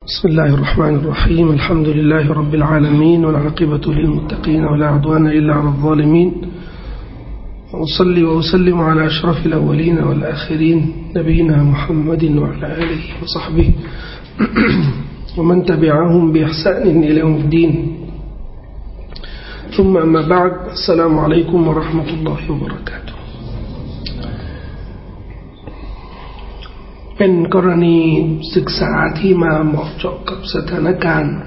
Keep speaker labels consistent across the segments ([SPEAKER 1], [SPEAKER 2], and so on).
[SPEAKER 1] بسم الله الرحمن الرحيم الحمد لله رب العالمين والعاقبة للمتقين ولا عدوان إلا على الظالمين وأصلي وأسلم على أشرف الأولين والآخرين نبينا محمد وعلى آله وصحبه ومن تبعهم بإحسان إلى يوم الدين ثم أما بعد السلام عليكم ورحمة الله وبركاته เป็นกรณีศึกษาที่มาเหมาะเจาะกับสถานการณ์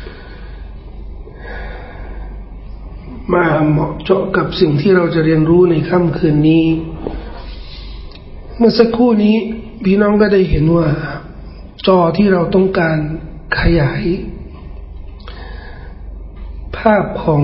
[SPEAKER 1] มาเหมาะเจาะกับสิ่งที่เราจะเรียนรู้ในค่ำคืนนี้เมื่อสักครู่นี้พี่น้องก็ได้เห็นว่าจอที่เราต้องการขยายภาพของ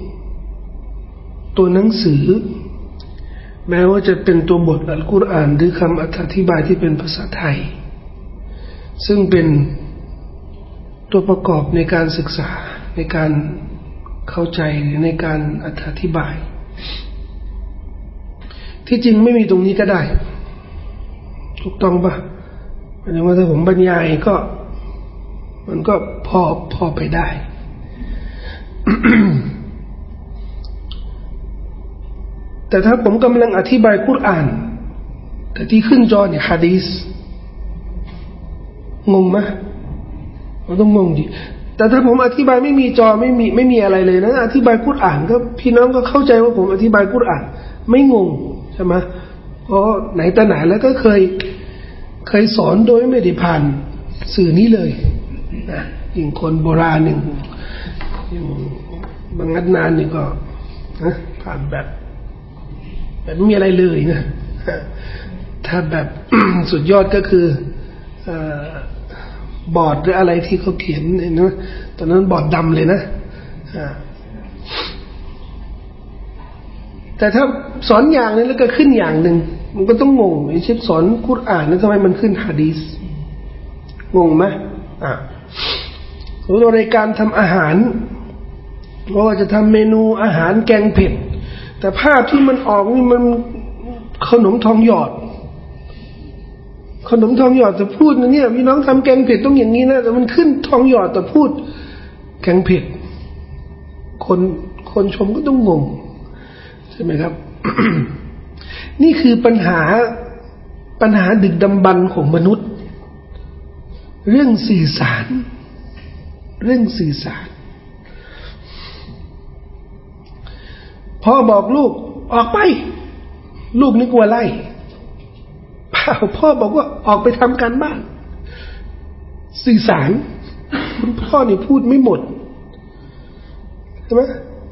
[SPEAKER 1] ตัวหนังสือแม้ว่าจะเป็นตัวบทอัลกุรอานหรือคำอธิบายที่เป็นภาษาไทยซึ่งเป็นตัวประกอบในการศึกษาในการเข้าใจในการอธิบายที่จริงไม่มีตรงนี้ก็ได้ถูกต้องปะหมายถึงว่าถ้าผมบรรยายก็มันก็พอไปได้ แต่ถ้าผมกำลังอธิบายกุรอานแต่ที่ขึ้นจอเนี่ยหะดีษงงไหมเราต้องงงดิแต่ถ้าผมอธิบายไม่มีจอไม่มีอะไรเลยนะอธิบายกุรอานก็พี่น้องก็เข้าใจว่าผมอธิบายกุรอานไม่งงใช่ไหมเพราะไหนแต่ไหนแล้วก็เคยสอนโดยไม่ได้ผ่านสื่อนี้เลยนะยิ่งคนโบราณหนึ่งบางนัดนานนี่ก็นะผ่านแบบไม่มีอะไรเลยนะถ้าแบบ สุดยอดก็คือบอร์ดหรืออะไรที่เขาเขียนนะตอนนั้นบอร์ดดำเลยนะแต่ถ้าสอนอย่างนึงแล้วก็ขึ้นอย่างหนึ่งมันก็ต้องงงอย่างเช่นสอนกุรอานแล้วทำไมมันขึ้นหะดีษงงไหมสมมติว่าในการทำอาหารว่าจะทำเมนูอาหารแกงเผ็ดแต่ภาพที่มันออกนี่มันขนมทองหยอดแต่พูดนะเนี่ยพี่น้องทำแกงเผ็ดต้องอย่างนี้นะแต่มันขึ้นทองหยอดแต่พูดแกงเผ็ดคนชมก็ต้องงงใช่ไหมครับ นี่คือปัญหาดึกดำบรรพ์ของมนุษย์เรื่องสื่อสารพ่อบอกลูกออกไปลูกนึกว่าไล่พ่อบอกว่าออกไปทำการบ้านสื่อสารคุณพ่อนี่พูดไม่หมดใช่ไหม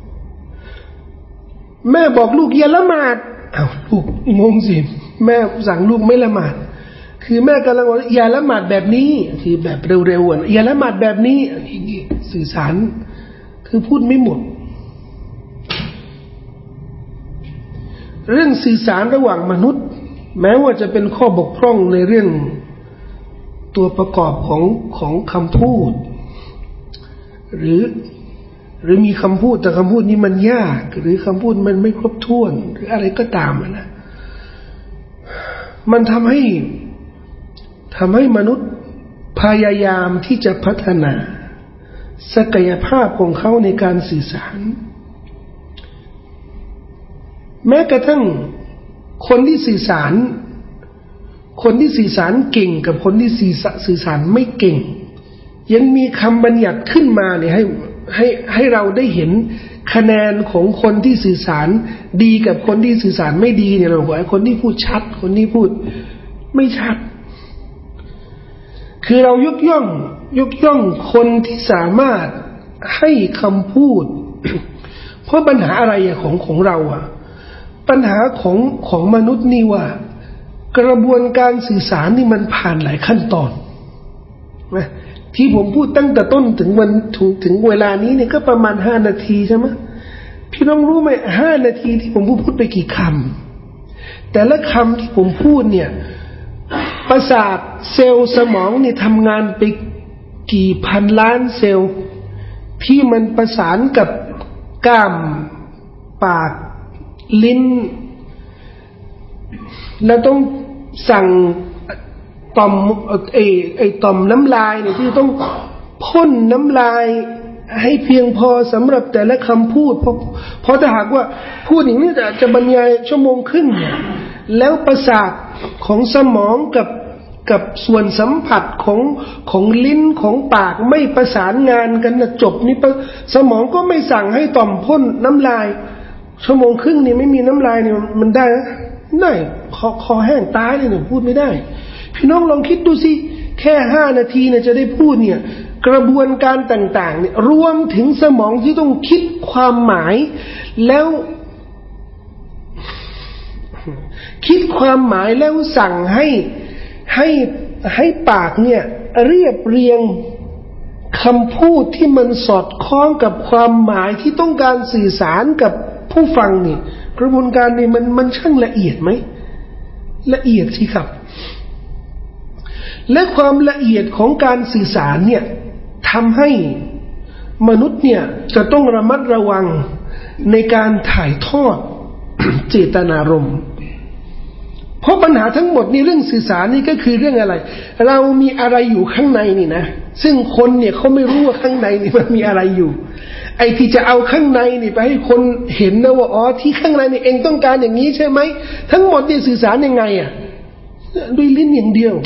[SPEAKER 1] แม่บอกลูกอย่าละหมาดลูกงงสิแม่สั่งลูกไม่ละหมาดคือแม่กำลังบอกอย่าละหมาดแบบนี้คือแบบเร็วๆอย่าละหมาดแบบนี้นี่สื่อสารคือพูดไม่หมดเรื่องสื่อสารระหว่างมนุษย์แม้ว่าจะเป็นข้อบกพร่องในเรื่องตัวประกอบของคำพูดหรือมีคำพูดแต่คำพูดนี้มันยากหรือคำพูดมันไม่ครบถ้วนหรืออะไรก็ตามนะมันทำให้มนุษย์พยายามที่จะพัฒนาศักยภาพของเขาในการสื่อสารแม้กระทั่งคนที่สื่อสารเก่งกับคนที่สื่อสารไม่เก่งยังมีคำบัญญัติขึ้นมาเนี่ยให้เราได้เห็นคะแนนของคนที่สื่อสารดีกับคนที่สื่อสารไม่ดีเนี่ยเราบอกไอ้คนที่พูดชัดคนที่พูดไม่ชัดคือเรายกย่องคนที่สามารถให้คำพูด เพราะปัญหาอะไรของเราปัญหาของมนุษย์นี่ว่ากระบวนการสื่อสารนี่มันผ่านหลายขั้นตอนนะที่ผมพูดตั้งแต่ต้นถึงเวลานี้เนี่ยก็ประมาณ5 นาทีใช่ไหมพี่น้องรู้ไหม5 นาทีที่ผมพูดไปกี่คำแต่ละคำที่ผมพูดเนี่ยประสาทเซลล์สมองเนี่ยทำงานไปกี่พันล้านเซลล์ที่มันประสานกับกล้ามปากลิ้นแล้วต้องสั่งต่อมต่อมน้ำลายเนี่ยที่ต้องพ่นน้ำลายให้เพียงพอสำหรับแต่ละคำพูดเพราะถ้าหากว่าพูดอย่างนี้จะบรรยายชั่วโมงครึ่งเนี่ยแล้วประสาทของสมองกับส่วนสัมผัสของลิ้นของปากไม่ประสานงานกันนะจบนี่สมองก็ไม่สั่งให้ต่อมพ่นน้ำลายชั่วโมงครึ่งนี่ไม่มีน้ำลายเนี่ยมันได้นะได้คอแห้งตายเลยเนี่ยพูดไม่ได้พี่น้องลองคิดดูสิแค่5 นาทีเนี่ยจะได้พูดเนี่ยกระบวนการต่างๆเนี่ยรวมถึงสมองที่ต้องคิดความหมายแล้วคิดความหมายแล้วสั่งให้ปากเนี่ยเรียบเรียงคำพูดที่มันสอดคล้องกับความหมายที่ต้องการสื่อสารกับผู้ฟังนี่กระบวนการนี่มันช่างละเอียดไหมละเอียดสิครับและความละเอียดของการสื่อสารเนี่ยทำให้มนุษย์เนี่ยจะต้องระมัดระวังในการถ่ายทอด เจตนารมณ์เพราะปัญหาทั้งหมดนี่เรื่องสื่อสารนี่ก็คือเรื่องอะไรเรามีอะไรอยู่ข้างในนี่นะซึ่งคนเนี่ยเขาไม่รู้ว่าข้างในนี่มันมีอะไรอยู่ไอ้ที่จะเอาข้างในนี่ไปให้คนเห็นนะว่าอ๋อที่ข้างในนี่เองต้องการอย่างนี้ใช่ไหมทั้งหมดนี่สื่อสารยังไงอ่ะด้วยลิ้นอย่างเดียว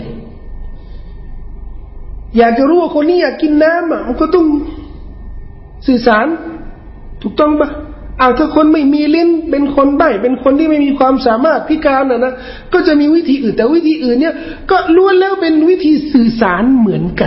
[SPEAKER 1] อยากจะรู้ว่าคนนี้อยากกินน้ำอ่ะมันก็ต้องสื่อสารถูกต้องปะถ้าคนไม่มีลิ้นเป็นคนใบ้เป็นคนที่ไม่มีความสามารถพิการนะก็จะมีวิธีอื่นแต่วิธีอื่นเนี่ยก็ล้วนแล้วเป็นวิธีสื่อสารเหมือนกัน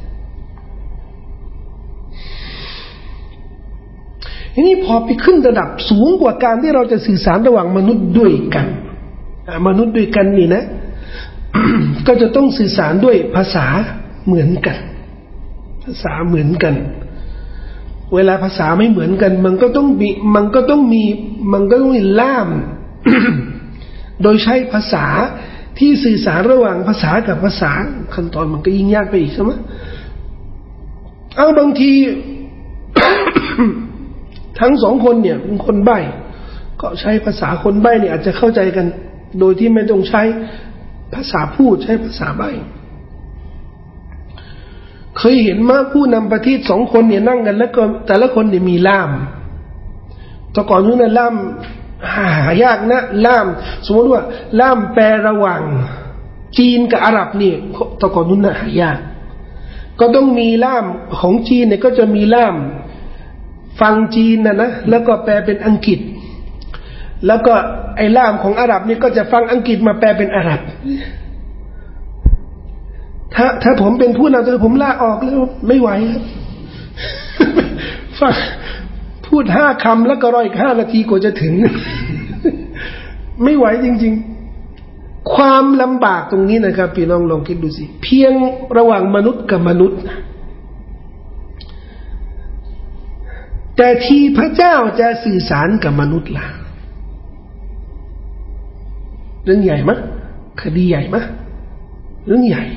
[SPEAKER 1] ทีนี้พอไปขึ้นระดับสูงกว่าการที่เราจะสื่อสารระหว่างมนุษย์ด้วยกันมนุษย์ด้วยกันนี่นะ ก็จะต้องสื่อสารด้วยภาษาเหมือนกันภาษาเหมือนกันเวลาภาษาไม่เหมือนกันมันก็ต้องมีล่าม โดยใช้ภาษาที่สื่อสารระหว่างภาษากับภาษาขั้นตอนมันก็ยิ่งยากไปอีกใช่ไหมบางที ทั้งสองคนเนี่ยเป็นคนใบ้ก็ใช้ภาษาคนใบ้เนี่ยอาจจะเข้าใจกันโดยที่ไม่ต้องใช้ภาษาพูดใช้ภาษาใบ้เคยเห็นมาผู้นำประเทศ2 คนเนี่ยนั่งกันแล้วก็แต่ละคนเนี่ยมีล่ามแต่ก่อนนู้นน่ะล่ามหายากนะล่ามสมมติว่าล่ามแปลระหว่างจีนกับอาหรับนี่แต่ก่อนนู้นน่ะหายากก็ต้องมีล่ามของจีนเนี่ยก็จะมีล่ามฟังจีนนะแล้วก็แปลเป็นอังกฤษแล้วก็ไอ้ล่ามของอาหรับนี่ก็จะฟังอังกฤษมาแปลเป็นอาหรับถ้าผมเป็นผู้นำแต่ผมลาออกแล้วไม่ไหวครับฟังพูด5 คำแล้วก็รออีก5 นาทีกว่าจะถึง ไม่ไหวจริงๆความลำบากตรงนี้นะครับพี่น้องลองคิดดูสิเพียงระหว่างมนุษย์กับมนุษย์แต่ที่พระเจ้าจะสื่อสารกับมนุษย์ล่ะเรื่องใหญ่มั้ยคดีใหญ่มั้ยเรื่องใหญ่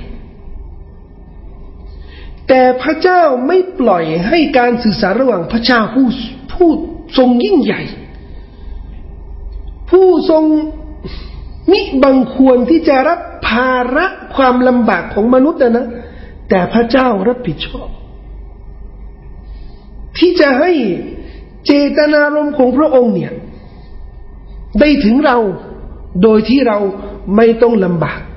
[SPEAKER 1] แต่พระเจ้าไม่ปล่อยให้การสื่อสารระหว่างพระเจ้าผู้ทรงยิ่งใหญ่ผู้ทรงมิบังควรที่จะรับภาระความลำบากของมนุษย์นะแต่พระเจ้ารับผิดชอบที่จะให้เจตนารมณ์ของพระองค์เนี่ยได้ถึงเราโดยที่เราไม่ต้องลำบาก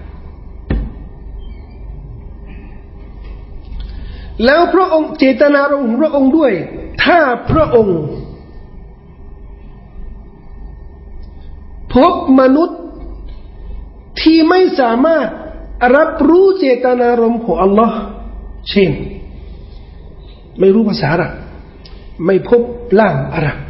[SPEAKER 1] แล้วพระองค์เจตนารมณ์ของพระองค์ด้วยถ้าพระองค์พบมนุษย์ที่ไม่สามารถรับรู้เจตนารมณ์ของอัลลอฮ์เช่นไม่รู้ภาษาอาหรับไม่พบล่ามอาหรับ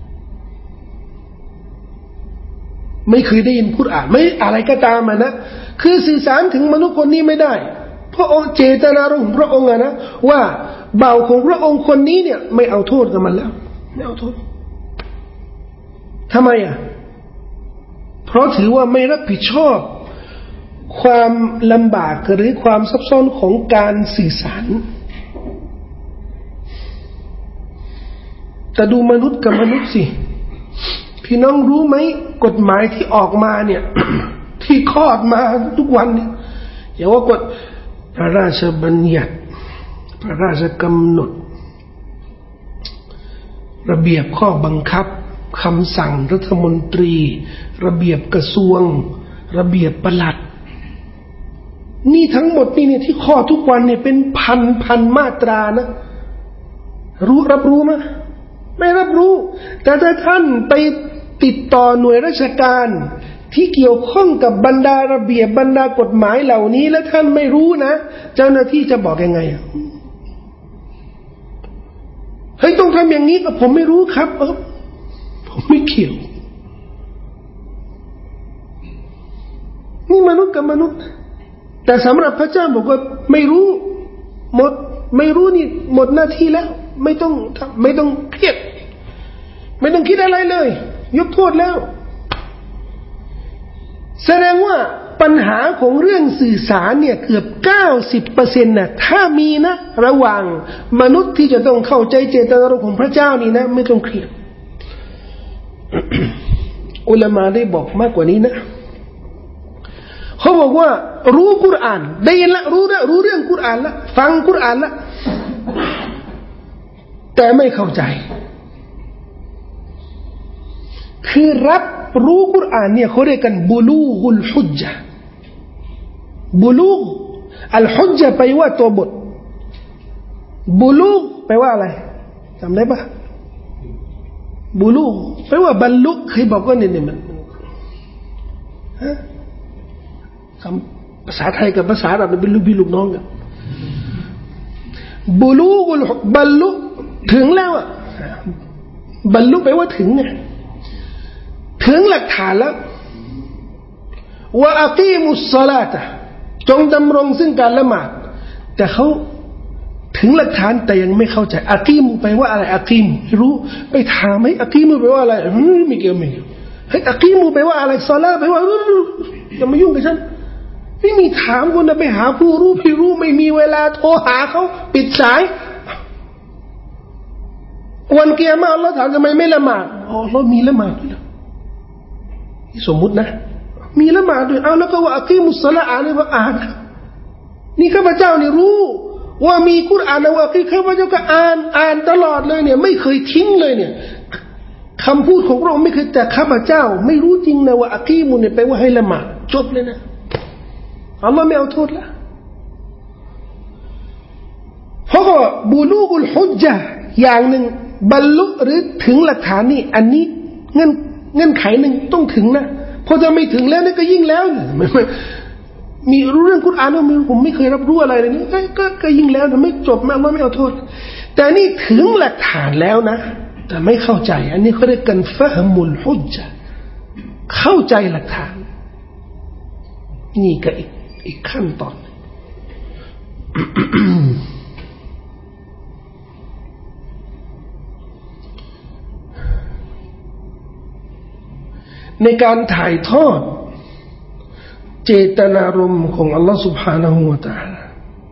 [SPEAKER 1] ไม่เคยได้ยินกุรอานไม่อะไรก็ตามนะคือสื่อสารถึงมนุษย์คนนี้ไม่ได้พระองค์เจตนารมณ์ของพระองค์นะว่าบ่าวของพระองค์คนนี้เนี่ยไม่เอาโทษกับมันแล้วไม่เอาโทษทำไมเพราะถือว่าไม่รับผิดชอบความลำบากหรือความซับซ้อนของการสื่อสารแต่ดูมนุษย์กับมนุษย์สิพี่น้องรู้ไหมกฎหมายที่ออกมาเนี่ย ที่คลอดมาทุกวันเนี่ยอย่าว่ากฎพระราชบัญญัติพระราชกำหนดระเบียบข้อบังคับคำสั่งรัฐมนตรีระเบียบกระทรวงระเบียบปลัดนี่ทั้งหมดนี่เนี่ยที่ข้อทุกวันเนี่ยเป็นพันมาตรานะรับรู้ไหมไม่รับรู้แต่ถ้าท่านไปติดต่อหน่วยราชการที่เกี่ยวข้องกับบรรดาระเบียบบรรดากฎหมายเหล่านี้แล้วท่านไม่รู้นะเจ้าหน้าที่จะบอกยังไงเฮ้ยต้องทำอย่างนี้ก็ผมไม่รู้ครับผมไม่เกี่ยวนี่มนุษย์กับมนุษย์แต่สำหรับพระเจ้าบอกว่าไม่รู้หมดไม่รู้นี่หมดหน้าที่แล้วไม่ต้องเครียดไม่ต้องคิดอะไรเลยยกโทษแล้วแสดงว่าปัญหาของเรื่องสื่อสารเนี่ยเกือบ 90% น่ะถ้ามีนะระหว่างมนุษย์ที่จะต้องเข้าใจเจตนารมณ์ของพระเจ้านี่นะไม่ต้องเครียด อุลามะได้บอกมากกว่านี้นะเขาบอกว่ารู้กุรอานได้ยินละรู้เรื่องกุรอานละฟังกุรอานละแต่ไม่เข้าใจคือรับรู้กุรอานเนี่ยเขาเรียกกันบุลูกุลฮุจญะบุลูกอัลฮุจญะแปลว่าตัวบทบุลูกแปลว่าอะไรจำได้ปะบุลูกแปลว่าบรรลุเคยบอกว่าเนี่ยมันคำภาษาไทยกับภาษาอาหรับเป็นลูกพี่ลูกน้องกันบุลูกุลบรรลุถึงแล้วอ่ะบรรลุแปลว่าถึงไงถึงหลักฐานแล้วว่าอักีมุสศอลาตะจงดำรงซึ่งการละหมาดแต่เขาถึงหลักฐานแต่ยังไม่เข้าใจอักีมุแปลว่าอะไรอักีมุรู้ไปถามให้อักีมุแปลว่าอะไรไม่เกี่ยวให้อักีมุแปลว่าอะไรศอลาแปลว่าอย่ามายุ่งกับฉันไม่มีถามคนนะไปหาผู้รู้พี่รู้ไม่มีเวลาโทรหาเขาปิดสายวันเกียร์มาอัลลอฮ์ถามทำไมไม่ละหมาดเรามีละหมาดด้วยสมมุตินะมีละหมาดด้วยเอาแล้วก็ว่าอักีมุสศอลาอ่านเลยว่าอ่านนี่ข้าพเจ้านี่รู้ว่ามีกุรอานนะว่าข้าพเจ้าก็อ่านตลอดเลยเนี่ยไม่เคยทิ้งเลยเนี่ยคำพูดของพระองค์ไม่เคยแต่ข้าพเจ้าไม่รู้จริงนะว่าอักีมุเนี่ยแปลว่าให้ละหมาดจบเลยนะอัลลอฮ์ไม่เอาโทษละเพราะว่าบุลูกุลฮุจญะอย่างหนึ่งบรรลุหรือถึงหลักฐานนี่อันนี้เงื่อนไขหนึ่งต้องถึงนะพอจะไม่ถึงแล้วนี่ก็ยิ่งแล้วมีรู้เรื่องกุรอานผมไม่เคยรับรู้อะไรเลยนี่ก็ยิ่งแล้วนะไม่จบอัลลอฮ์ไม่เอาโทษแต่นี่ถึงหลักฐานแล้วนะแต่ไม่เข้าใจอันนี้เขาเรียกกันฟะฮ์มุลฮุจญะเข้าใจหลักฐานนี่ก็อีกขั้นตอนในการถ่ายทอดเจตนารมณ์ของอัลลอฮฺ سبحانه และ تعالى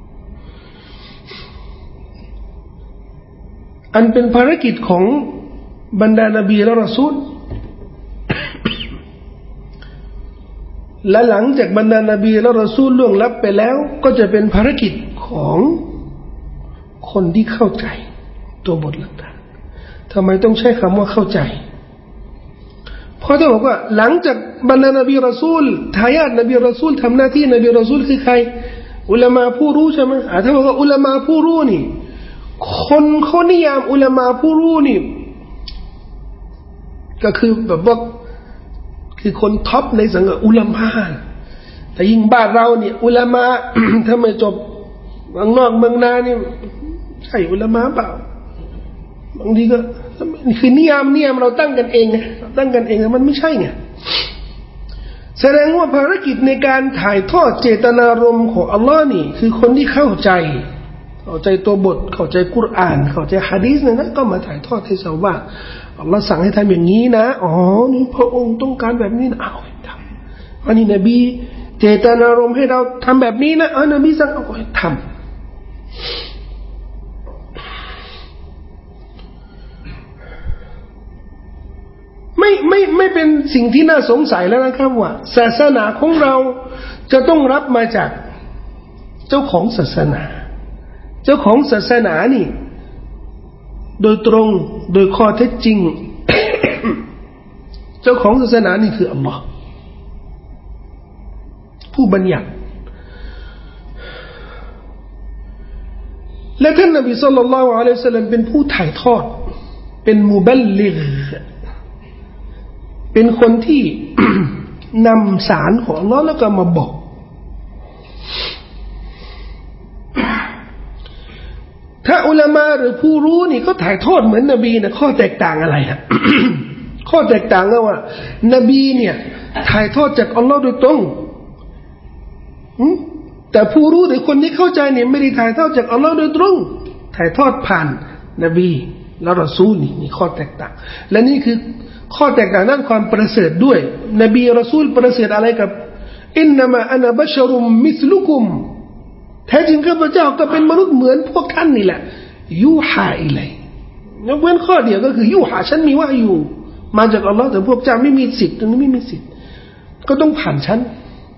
[SPEAKER 1] อันเป็นภารกิจของบรรดานบีและรอซูลและหลังจากบรรดานบีและรอซูลล่วงลับไปแล้วก็จะเป็นภารกิจของคนที่เข้าใจตัวบทหลักฐานทำไมต้องใช้คำว่าเข้าใจเพราะถ้าบอกว่าหลังจากบรรดานบีรอซูลทายาทนบีรอซูลทำหน้าที่นบีรอซูลคือใครอุลามะผู้รู้ใช่ไหมถ้าบอกว่าอุลามะผู้รู้นี่คนเขานิยามอุลามะผู้รู้นี่ก็คือแบบว่าคือคนท็อปในสังคมอุลามะแต่ยิ่งบ้านเราเนี่ยอุลามะ ถ้าไม่จบเมืองนอกเมืองนานี่ใช่อุลามะเปล่าบางทีก็คือนิยามเราตั้งกันเองไงตั้งกันเองมันไม่ใช่ไงแสดงว่าภารกิจในการถ่ายทอดเจตนารมณ์ของอัลลอฮ์นี่คือคนที่เข้าใจตัวบทเข้าใจกุรอานเข้าใจหะดีษนะก็มาถ่ายทอดให้ชาวบ้านอัลลอฮ์สั่งให้ทำอย่างนี้นะนี่พระองค์ต้องการแบบนี้นะเอาทำอันนี้นบีเจตนารมณ์ให้เราทำแบบนี้นะนบีสั่งเอาไปทำไม่เป็นสิ่งที่น่าสงสัยแล้วนะครับว่าศาสนาของเราจะต้องรับมาจากเจ้าของศาสนาเจ้าของศาสนานี่โดยตรงโดยข้อเท็จจริง เจ้าของศาสนานี่คืออัลลอฮ์ผู้บัญญัติและท่านนบีศ็อลลัลลอฮุอะลัยฮิวะซัลลัมเป็นผู้ถ่ายทอดเป็นมุบัลลิฆเป็นคนที่ นำสารของอัลลอฮ์แล้วก็มาบอกถ้าอุลามะหรือผู้รู้นี่ก็ถ่ายทอดเหมือนนบีนะข้อแตกต่างอะไรฮะ ข้อแตกต่างก็ว่านบีเนี่ยถ่ายทอดจากอัลลอฮ์โดยตรงแต่ผู้รู้หรือคนที่เข้าใจเนี่ยไม่ได้ถ่ายทอดจากอัลลอฮ์โดยตรงถ่ายทอดผ่านนบีและรอซูลนี่ข้อแตกต่างและนี่คือข้อแตกต่างด้านความประเสริฐด้วยนบีรอซูลประเสริฐอะไรกับอินนามะอานะบัชรุมมิสลุกุมแท้จริงข้าพเจ้าก็เป็นมนุษย์เหมือนพวกท่านนี่แหละยูฮาอิลัยยกเว้นข้อเดียวก็คือยูฮาฉันมีวะยูมาจากอัลลอฮ์แต่พวกเจ้าไม่มีสิทธิ์ตรงนี้ไม่มีสิทธิ์ก็ต้องผ่านฉัน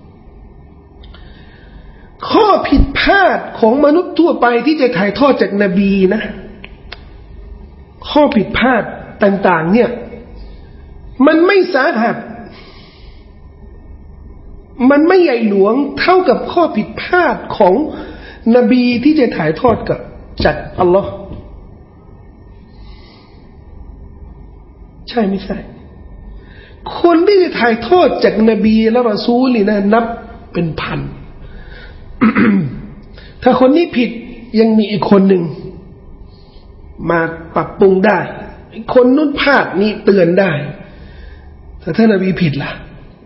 [SPEAKER 1] ข้อผิดพลาดของมนุษย์ทั่วไปที่จะถ่ายทอดจากนบีนะข้อผิดพลาดต่างๆเนี่ยมันไม่สาหัสมันไม่ใหญ่หลวงเท่ากับข้อผิดพลาดของนบีที่จะถ่ายทอดกับจากอัลลอฮ์ใช่ไม่ใช่คนที่จะถ่ายทอดจากนบีและรอซูลนี่นะนับเป็นพัน ถ้าคนนี้ผิดยังมีอีกคนหนึ่งมาปรับปรุงได้คนนู้นพลาดนี่เตือนได้แต่ถ้านบีผิดล่ะ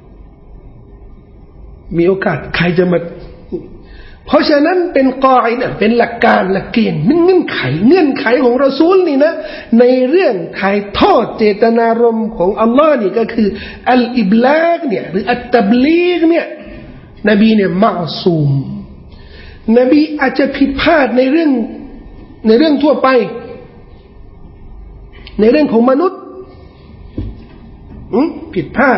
[SPEAKER 1] มีโอกาสใครจะมาเพราะฉะนั้นเป็นกออิดะห์เป็นหลักการหลักเกณฑ์เงื่อนไขของรอซูลนี่นะในเรื่องถ่ายทอดเจตนารมณ์ของอัลลอฮ์นี่ก็คืออัลอิบลากเนี่ยหรืออัตตับลีกเนี่ยนบีเนี่ยมะซูมนบีอาจจะผิดพลาดในเรื่องทั่วไปในเรื่องของมนุษย์ผิดพลาด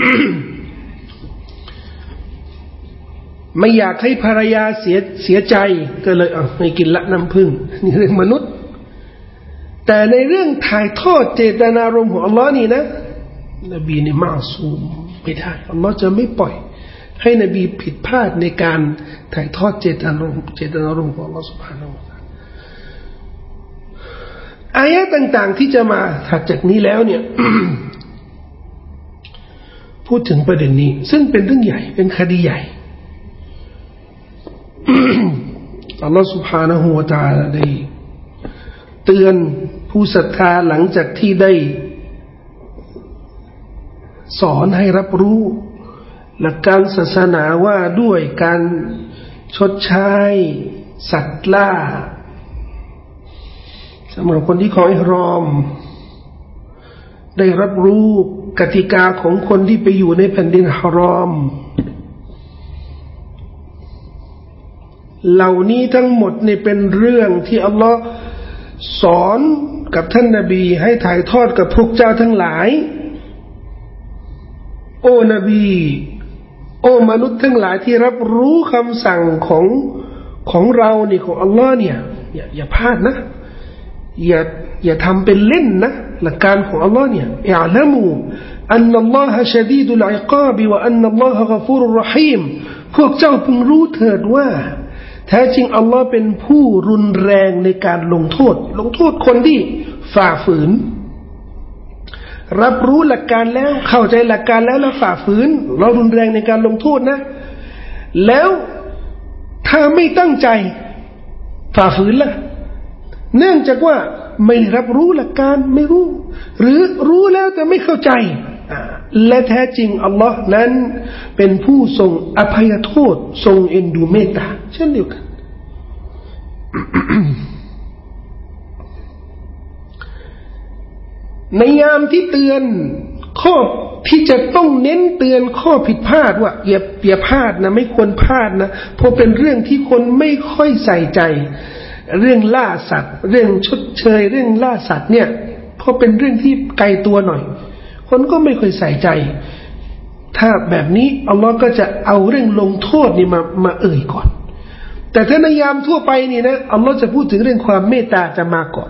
[SPEAKER 1] ไม่อยากให้ภรรยาเสียใจก็เลยไม่กินละน้ำผึ้งนี่เรื่องมนุษย์แต่ในเรื่องถ่ายทอดเจตนารมณ์ของอัลลอฮ์นี่นะนบีนี่มะซูมไม่ได้อัลลอฮ์จะไม่ปล่อยให้นบีผิดพลาดในการถ่ายทอดเจตนารมณ์ของอัลลอฮ์ سبحانه และ تعالى อายะห์ต่างๆที่จะมาถัดจากนี้แล้วเนี่ย พูดถึงประเด็นนี้ซึ่งเป็นเรื่องใหญ่เป็นคดีใหญ่ อัลลอฮ์ سبحانه และ تعالى ได้เตือนผู้ศรัทธาหลังจากที่ได้สอนให้รับรู้หลักการศาสนาว่าด้วยการชดใช้สัตว์ล่าสำหรับคนที่ขออิหรอมได้รับรู้กติกาของคนที่ไปอยู่ในแผ่นดินฮารอมเหล่านี้ทั้งหมดนี่เป็นเรื่องที่อัลลอฮ์สอนกับท่านนบีให้ถ่ายทอดกับพวกเจ้าทั้งหลายโอ้นบีโอ้มนุษย์ทั้งหลายที่รับรู้คำสั่งของเรานี่ของอัลลอฮ์เนี่ยอย่าพลาดนะอย่าทำเป็นเล่นนะหลักการของอัลลอฮ์เนี่ยอิอ์ละมูอันนัลลอฮะชะดีดุลอิกาบวะอันนัลลอฮะฆะฟูรุรเราะฮีมพวกเจ้าพึงรู้เถิดว่าแท้จริงอัลลอฮ์เป็นผู้รุนแรงในการลงโทษคนที่ฝ่าฝืนรับรู้หลักการแล้วเข้าใจหลักการแล้วฝ่าฝืนเรารุนแรงในการลงโทษนะแล้วถ้าไม่ตั้งใจฝ่าฝืนล่ะเนื่องจากว่าไม่รับรู้หลักการไม่รู้หรือรู้แล้วแต่ไม่เข้าใจและแท้จริงอัลลอฮ์นั้นเป็นผู้ทรงอภัยโทษทรงเอ็นดูเมตตาเช่นเดียวกัน ในยามที่เตือนข้อที่จะต้องเน้นเตือนข้อผิดพลาดว่าอย่าพลาดนะไม่ควรพลาดนะเพราะเป็นเรื่องที่คนไม่ค่อยใส่ใจเรื่องล่าสัตว์เรื่องชดเชยเรื่องล่าสัตว์เนี่ยเพราะเป็นเรื่องที่ไกลตัวหน่อยคนก็ไม่ค่อยใส่ใจถ้าแบบนี้อัลลอฮ์ก็จะเอาเรื่องลงโทษนี่มาเอ่ยก่อนแต่ถ้าในยามทั่วไปนี่นะอัลลอฮ์จะพูดถึงเรื่องความเมตตาจะมาก่อน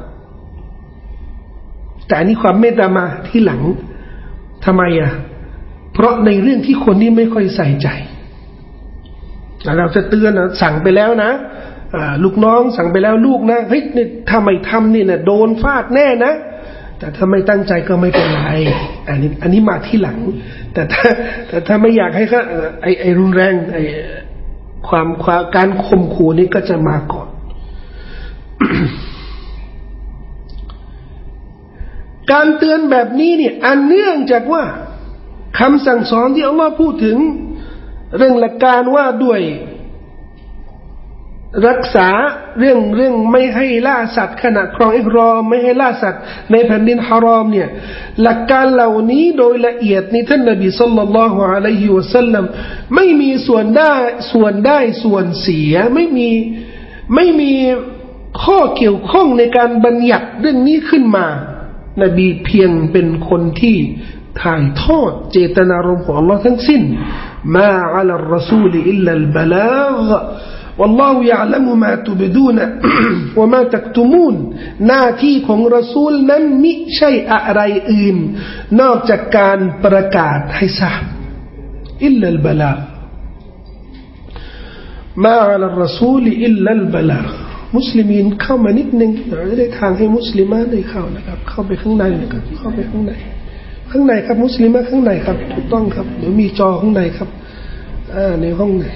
[SPEAKER 1] แต่อันนี้ความเมตตามาที่หลังทำไมอ่ะเพราะในเรื่องที่คนที่ไม่ค่อยใส่ใจเราจะเตือนนะสั่งไปแล้วนะลูกน้องสั่งไปแล้วลูกนะเฮ้ยถ้าไม่ทำนี่นะโดนฟาดแน่นะแต่ถ้าไม่ตั้งใจก็ไม่เป็นไรอันนี้มาที่หลังแต่ถ้าไม่อยากให้เขาไอ้รุนแรงไอ้ความการข่มขู่นี่ก็จะมาก่อน การเตือนแบบนี้เนี่ยอันเนื่องจากว่าคำสั่งสอนที่อัลลอฮ์พูดถึงเรื่องหลักการว่าด้วยรักษาเรื่องไม่ให้ล่าสัตว์ขณะครองอิหรอมไม่ให้ล่าสัตว์ในแผ่นดินฮารอมเนี่ยหลักการเหล่านี้โดยละเอียดนี้ท่านนบีศ็อลลัลลอฮุอะลัยฮิวะซัลลัมไม่มีส่วนได้ส่วนเสียไม่มีข้อเกี่ยวข้องในการบัญญัติเรื่องนี้ขึ้นมานบีเพียงเป็นคนที่ถ่ายทอดเจตนารมณ์ของอัลลอฮ์ทั้งสิ้นมาอะลัรรอซูลอิลลัลบะลาฆوالله يعلم ما تبدون وما تكتمون หน้าที่ของรอซูลนั้นมิใช่อะไรอื่นนอกจากการประกาศให้ทราบอิลลัลบะลาฆมาอะลัรรอซูลอิลลัลบะลาฆมุสลิมีนเข้ามานิดนึงจะได้ทางให้มุสลิมะได้เข้านะครับเข้าไปข้างในนะครับเข้าไปข้างในครับมุสลิมะข้างในครับถูกต้องครับเดี๋ยวมีจอข้างในครับในห้องไหน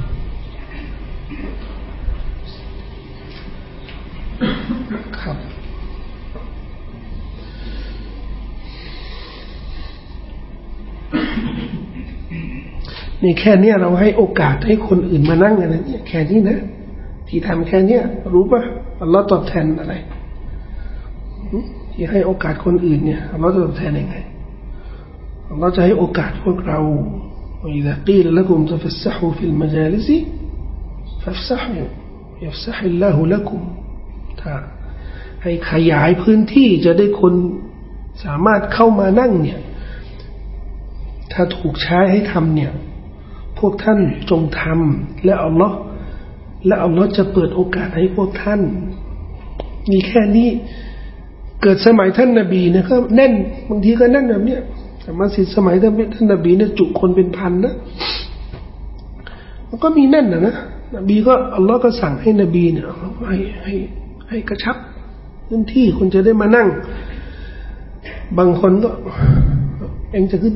[SPEAKER 1] ครับนี่แค่นี้เราให้โอกาสให้คนอื่นมานั่งกันนะเนี่ยแค่นี้นะที่ทำแค่นี้รู้ป่ะอัลลอฮ์ตอบแทนอะไรที่ให้โอกาสคนอื่นเนี่ยอัลลอฮ์ตอบแทนยังไงอัลลอฮ์จะให้โอกาสพวกเราوإذا قيل لكم تفسحوا في المجالس فافسحوا يفسح الله لكم ถ้าให้ขยายพื้นที่จะได้คนสามารถเข้ามานั่งเนี่ยถ้าถูกใช้ให้ทำเนี่ยพวกท่านจงทำและอัลลอฮ์จะเปิดโอกาสให้พวกท่านมีแค่นี้เกิดสมัยท่านนบีเนี่ยก็แน่นบางทีก็แน่นแบบเนี้ยแต่มาสิสมัยท่านนบีเนี่ยจุคนเป็นพันนะมันก็มีแน่นนะนบีก็อัลลอฮ์ก็สั่งให้นบีเนี่ยให้กระชับพื้นที่คนจะได้มานั่งบางคนก็เองจะขึ้น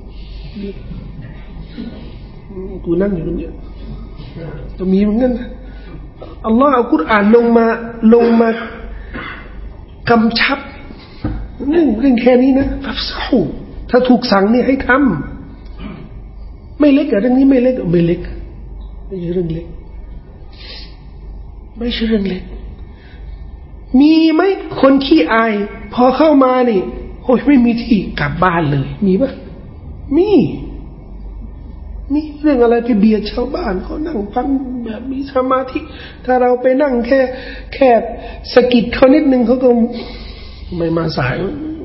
[SPEAKER 1] กูนั่งอยู่ตรงนี้จะมีเหมือนกันนะอัลลอฮ์เอากุรอานลงมากำชับเรื่องแค่นี้นะฟัฟซะฮูถ้าถูกสั่งนี่ให้ทำไม่เล็กเรื่องนี้ไม่เล็กไม่ใช่เรื่องเล็กมีไหมคนขี้อายพอเข้ามานี่โอ้ยไม่มีที่กลับบ้านเลยมีปะมีเรื่องอะไรไปเบียดชาวบ้านเขานั่งฟังแบบมีสมาธิถ้าเราไปนั่งแค่สะกิดเขานิดนึงเขาก็ไม่มาสาย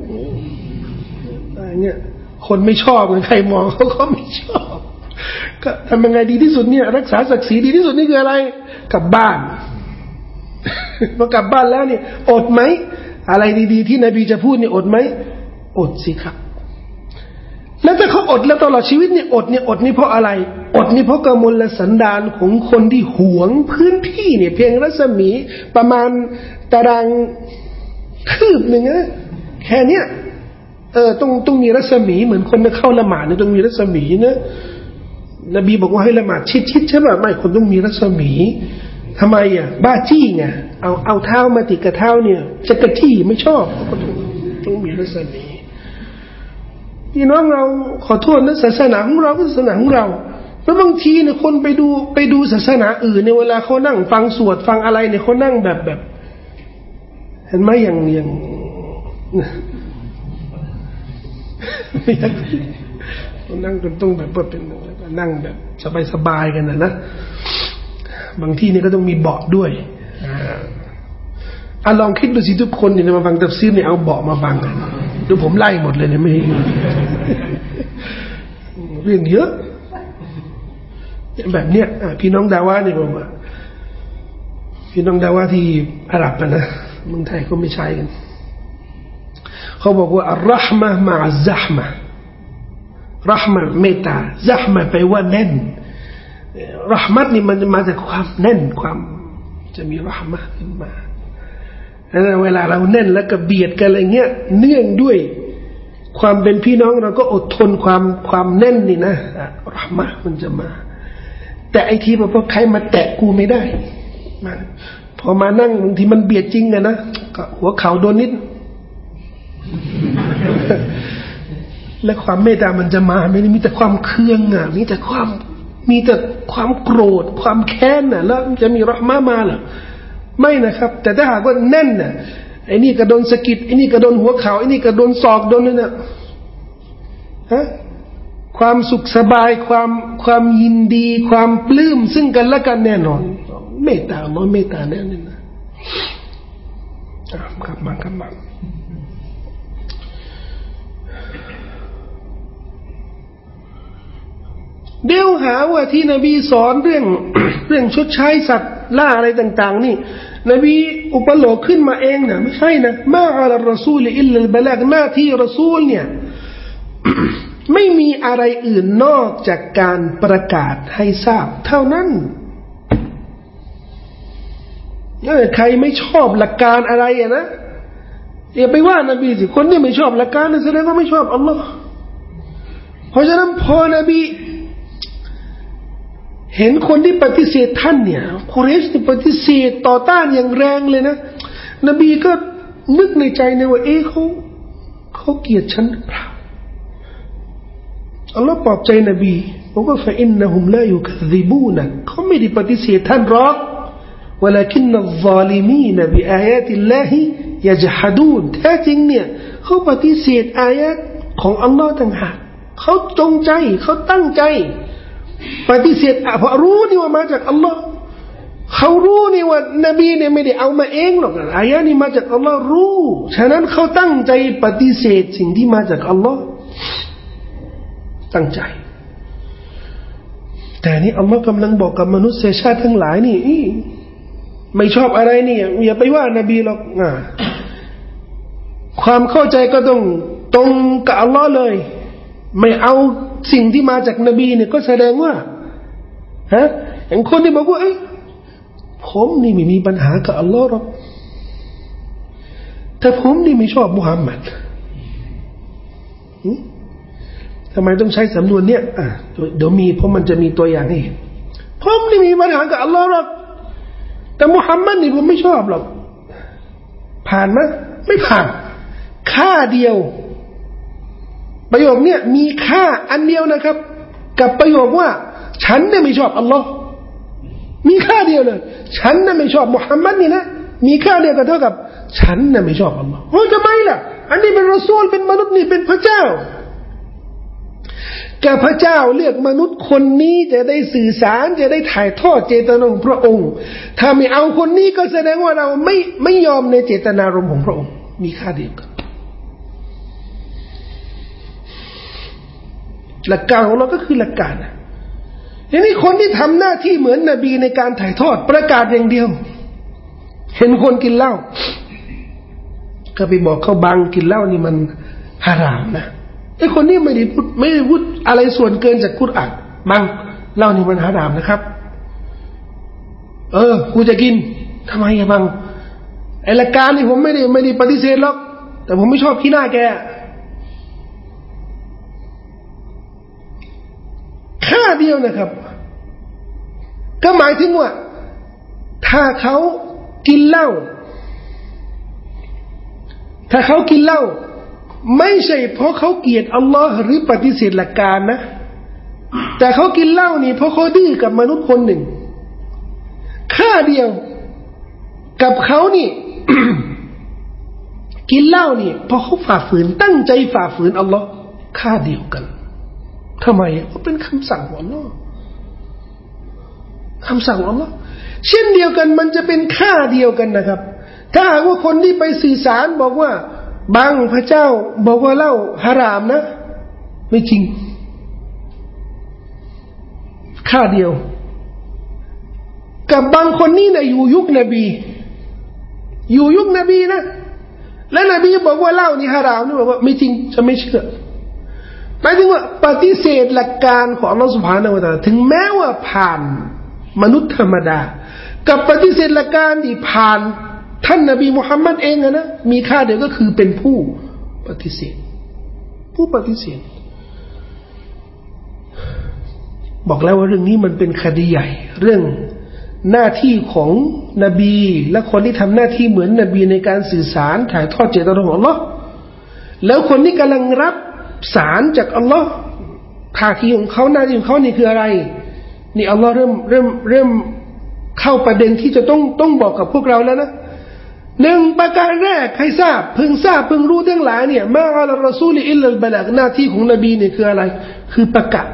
[SPEAKER 1] อะไรเงี้ยคนไม่ชอบใครมองเขาก็ไม่ชอบก็ทำยังไงดีที่สุดเนี่ยรักษาศักดิ์ศรีดีที่สุดนี่คืออะไรกลับบ้านพอกลับบ้านแล้วเนี่ยอดไหมอะไรดีๆที่นบีจะพูดเนี่ยอดไหมอดสิครับแล้วถ้าเขาอดแล้วตลอดชีวิตเนี่ยอดนี่เพราะอะไรอดนี่เพราะกมลสันดานของคนที่หวงพื้นที่เนี่ยเพียงรัศมีประมาณตารางคืบหนึ่งนะแค่เนี้ยต้องมีรัศมีเหมือนคนจะเข้าละหมาดเนี่ยต้องมีรัศมีนะนบีบอกว่าให้ละหมาดชิดใช่ป่ะไม่คนต้องมีรัศมีทำไมบ้าจี้ไงเอาเท้ามาติดกับเท้าเนี่ยจะกระที่ไม่ชอบก็ต้องมีรัศมีพี่น้องเราขอโทษนะศาสนาของเราก็ศาสนาของเราแล้วบางทีเนี่ยคนไปดูศาสนาอื่นในเวลาเขานั่งฟังสวดฟังอะไรเนี่ยเขานั่งแบบเห็นไหมอย่างนั่งกันต้องแบบเป็นนั่งแบบสบายๆกันนะบางที่เนี่ยก็ต้องมีเบาะด้วยลองคิดดูสิทุกคนเนี่ยมาฟังตัฟซีรเนี่ยเอาเบาะมาฟังกันดูผมไล่หมดเลยเนี่ยไม่เรื่องเยอะแบบเนี้ยพี่น้องดาวะเนี่ยบอกว่าพี่น้องดาว่าที่อาหรับนะเมืองไทยก็ไม่ใช่กันเขาบอกว่าอัลเราะห์มะห์มะอัซซะห์มะห์เราะห์มะห์เมตตาซะห์มะห์แปลว่าแน่นเราะห์มะห์นี่มันมาจากความแน่นความจะมีเราะห์มะห์ขึ้นมาเวลาเราแน่นแล้วก็เบียดกันอะไรเงี้ยเนื่องด้วยความเป็นพี่น้องเราก็อดทนความแน่นนี่นะเราะห์มะห์มันจะมาแต่ไอ้ที่แบบว่าใครมาแตะกูไม่ได้มันพอมานั่งบางทีมันเบียดจริงอะนะก็หัวเข่าโดนนิดและความเมตตามันจะมาไม่ได้มีแต่ความเคืองอ่ะมีแต่ความโกรธความแค้นน่ะแล้วจะมีเราะห์มะห์มาเหรอไม่นะครับแต่ถ้าหากว่าแน่นน่ะไอ้นี่ก็โดนสะกิดไอ้นี่ก็โดนหัวเข่าไอ้นี่ก็โดนศอกโดนนั่นน่ะฮะความสุขสบายความยินดีความปลื้มซึ่งกันและกันแน่นอนเมตตามันเมตตาแน่นอนนะครับมาเดี๋ยวหาว่าที่นบีสอนเรื่องชดใช้สัตว์ล่าอะไรต่างๆนี่นบีอุปโลกขึ้นมาเองนะไม่ใช่นะมาอัลรอซูลอิลลัลบะลากหน้าที่รอซูลเนี่ย ไม่มีอะไรอื่นนอกจากการประกาศให้ทราบเท่านั้นใครไม่ชอบหลักการอะไรอะนะอย่าไปว่านบีสิคนที่ไม่ชอบหลักการนั่นแสดงว่าไม่ชอบอัลลอฮ์เพราะฉะนั้นพอนบีเห็นคนที่ปฏิเสธท่านเนี่ยกุเรชที่ปฏิเสธต่อต้านอย่างแรงเลยนะนบีก็นึกในใจนะว่าเขาเกลียดฉันหรือเปล่าอัลลอฮ์ปลอบใจนบีบอกว่าฟะอินนะฮุมลายุคัซซิบูนะเขาไม่ได้ปฏิเสธท่านหรอกวะลาคินนัลซาลิมีนบิอายาติลลาฮิยะจฮะดูนแท้จริงเนี่ยเขาปฏิเสธอายะห์ของอัลลอฮ์ต่างหากเขาจงใจเขาตั้งใจปฏิเสธเพราะรู้นี่ว่ามาจากอัลลอฮ์เขารู้นี่ว่านบีเนี่ยไม่ได้เอามาเองหรอกอายะนี้มาจากอัลลอฮ์รู้ฉะนั้นเขาตั้งใจปฏิเสธสิ่งที่มาจากอัลลอฮ์ตั้งใจแต่นี่อัลลอฮ์กำลังบอกกับมนุษยชาติทั้งหลายนี่ไม่ชอบอะไรนี่อย่าไปว่านบีหรอกความเข้าใจก็ต้องตรงกับอัลลอฮ์เลยไม่เอาสิ่งที่มาจากนบีเนี่ยก็แสดงว่าอย่างคนที่บอกว่าผมนี่ไม่มีปัญหากับอัลลอฮ์หรอกแต่ผมนี่ไม่ชอบมุฮัมมัดทำไมต้องใช้สำนวนเนี้ยเดี๋ยวมีเพราะมันจะมีตัวอย่างให้ผมนี่มีปัญหากับอัลลอฮ์หรอกแต่มุฮัมมัดนี่ผมไม่ชอบหรอกผ่านไหมไม่ผ่านค่าเดียวประโยคเนี้ยมีค่าอันเดียวนะครับกับประโยคว่าฉันเนี่ยไม่ชอบอัลลอฮ์มีค่าเดียวเลยฉันน่ะไม่ชอบมุฮัมมัดนี่นะมีค่าเดียวกันเท่ากับฉันน่ะไม่ชอบอัลลอฮ์ทำไมล่ะอันนี้เป็นรอซูลเป็นมนุษย์นี่เป็นพระเจ้าแต่พระเจ้าเลือกมนุษย์คนนี้จะได้สื่อสารจะได้ถ่ายทอดเจตนาของพระองค์ถ้าไม่เอาคนนี้ก็แสดงว่าเราไม่ยอมในเจตนารมณ์ของพระองค์มีค่าเดียวกันหลักการของเราก็คือหลักการทีนี้คนที่ทำหน้าที่เหมือนนบีในการถ่ายทอดประกาศอย่างเดียวเห็นคนกินเหล้าก็ไปบอกเขาบังกินเหล้านี่มันฮารามนะไอ้คนนี้ไม่ได้พูดอะไรส่วนเกินจากกุรอานบังเหล้านี่มันฮารามนะครับกูจะกินทำไมอะบังไอ้หลักการนี่ผมไม่ได้ปฏิเสธหรอกแต่ผมไม่ชอบขี้หน้าแกค่าเดียวนะครับก็หมายถึงว่าถ้าเขากินเหล้าไม่ใช่เพราะเขาเกลียดอัลลอฮ์หรือปฏิเสธหลักการนะแต่เขากินเหล้านี่เพราะเขาดื้อกับมนุษย์คนหนึ่งค่าเดียวกับเขานี่ กินเหล้านี่เพราะเขาฝ่าฝืนตั้งใจฝ่าฝืนอัลลอฮ์ค่าเดียวกันทำไมเพราะเป็นคำสั่งของอัลลอฮ์คำสั่งของอัลลอฮ์เช่นเดียวกันมันจะเป็นค่าเดียวกันนะครับถ้าหากว่าคนที่ไปสื่อสารบอกว่าบางพระเจ้าบอกว่าเหล้าฮารามนะไม่จริงค่าเดียวกับบางคนนี่นะอยู่ยุคนบีอยู่ยุคนบีนะและนบีบอกว่าเหล้านี่ฮารามนี่บอกว่าไม่จริงจะไม่เชื่อหมายถึงว่าปฏิเสธหลักการของอัลลอฮฺซุบฮานะฮูวะตะอาลาถึงแม้ว่าผ่านมนุษย์ธรรมดากับปฏิเสธหลักการที่ผ่านท่านนบีมุฮัมมัดเองนะมีค่าเดียวก็คือเป็นผู้ปฏิเสธบอกแล้วว่าเรื่องนี้มันเป็นคดีใหญ่เรื่องหน้าที่ของนบีและคนที่ทำหน้าที่เหมือนนบีในการสื่อสารถ่ายทอดเจตนารมณ์ของอัลลอฮ์แล้วคนที่กำลังรับสารจากอัลลอฮ์ท่าทีของเขาหน้าที่ของเขานี่คืออะไรนี่อัลลอฮ์เริ่มเข้าประเด็นที่จะต้องบอกกับพวกเราแล้วนะหนึ่งประการแรกให้ทราบเพิ่งรู้ทั้งหลายเนี่ยมาอัลรอซูลอิลลัลบะลากหน้าที่ของนบีเนี่ยคืออะไรคือประกาศ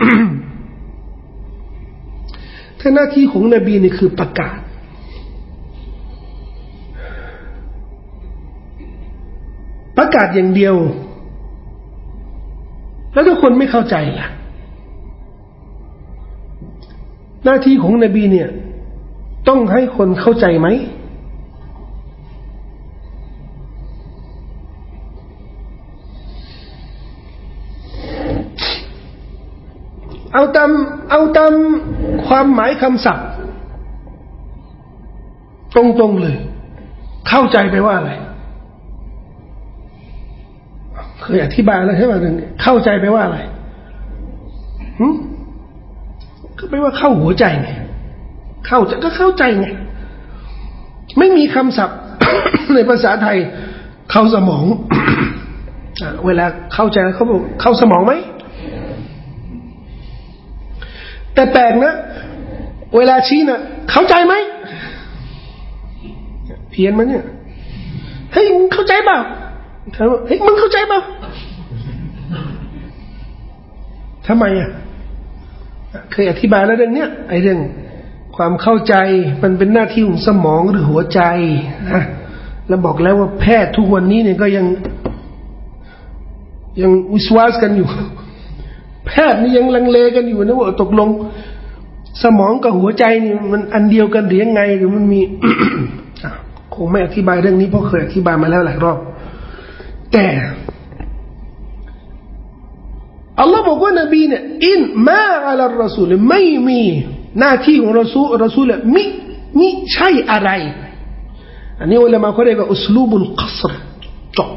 [SPEAKER 1] ถ้าหน้าที่ของนบีนี่คือประกาศอย่างเดียวแล้วถ้าคนไม่เข้าใจล่ะหน้าที่ของนบีเนี่ยต้องให้คนเข้าใจไหมเอาตามความหมายคำศัพท์ตรงๆเลยเข้าใจไปว่าอะไรเคยอธิบายแล้วใช่ไหมเข้าใจไปว่าอะไรก็แปลว่าเข้าหัวใจไงเข้าใจไงไม่มีคำศัพท์ ในภาษาไทยเข้าสมอง เวลาเข้าใจเขาบอกเข้าสมองไหมแต่แปลกนะเวลาชี้นะเข้าใจไหมเพี้ยนมันเนี่ยเฮ้ยมึงเข้าใจเปล่าเฮ้ยมึงเข้าใจเปล่าทำไมอ่ะเคยอธิบายแล้วเรื่องเนี้ยไอ้เรื่องความเข้าใจมันเป็นหน้าที่ของสมองหรือหัวใจนะแล้วบอกแล้วว่าแพทย์ทุกวันนี้เนี่ยก็ยังวิสวาสกันอยู่แพทย์นี่ยังลังเลกันอยู่นะว่าตกลงสมองกับหัวใจนี่มันอันเดียวกันหรือยังไงหรือมันมี คงไม่อธิบายเรื่องนี้เพราะเคยอธิบายมาแล้วหลายรอบแต่อัลลอฮ์บอกว่านบีเนี่ยอินมาอัลรอซูลไม่มีหน้าที่ของรอซูลมิใช่อะไรอันนี้อุลามะเขาเรียกว่าอุสลูบุลกัศรเจาะ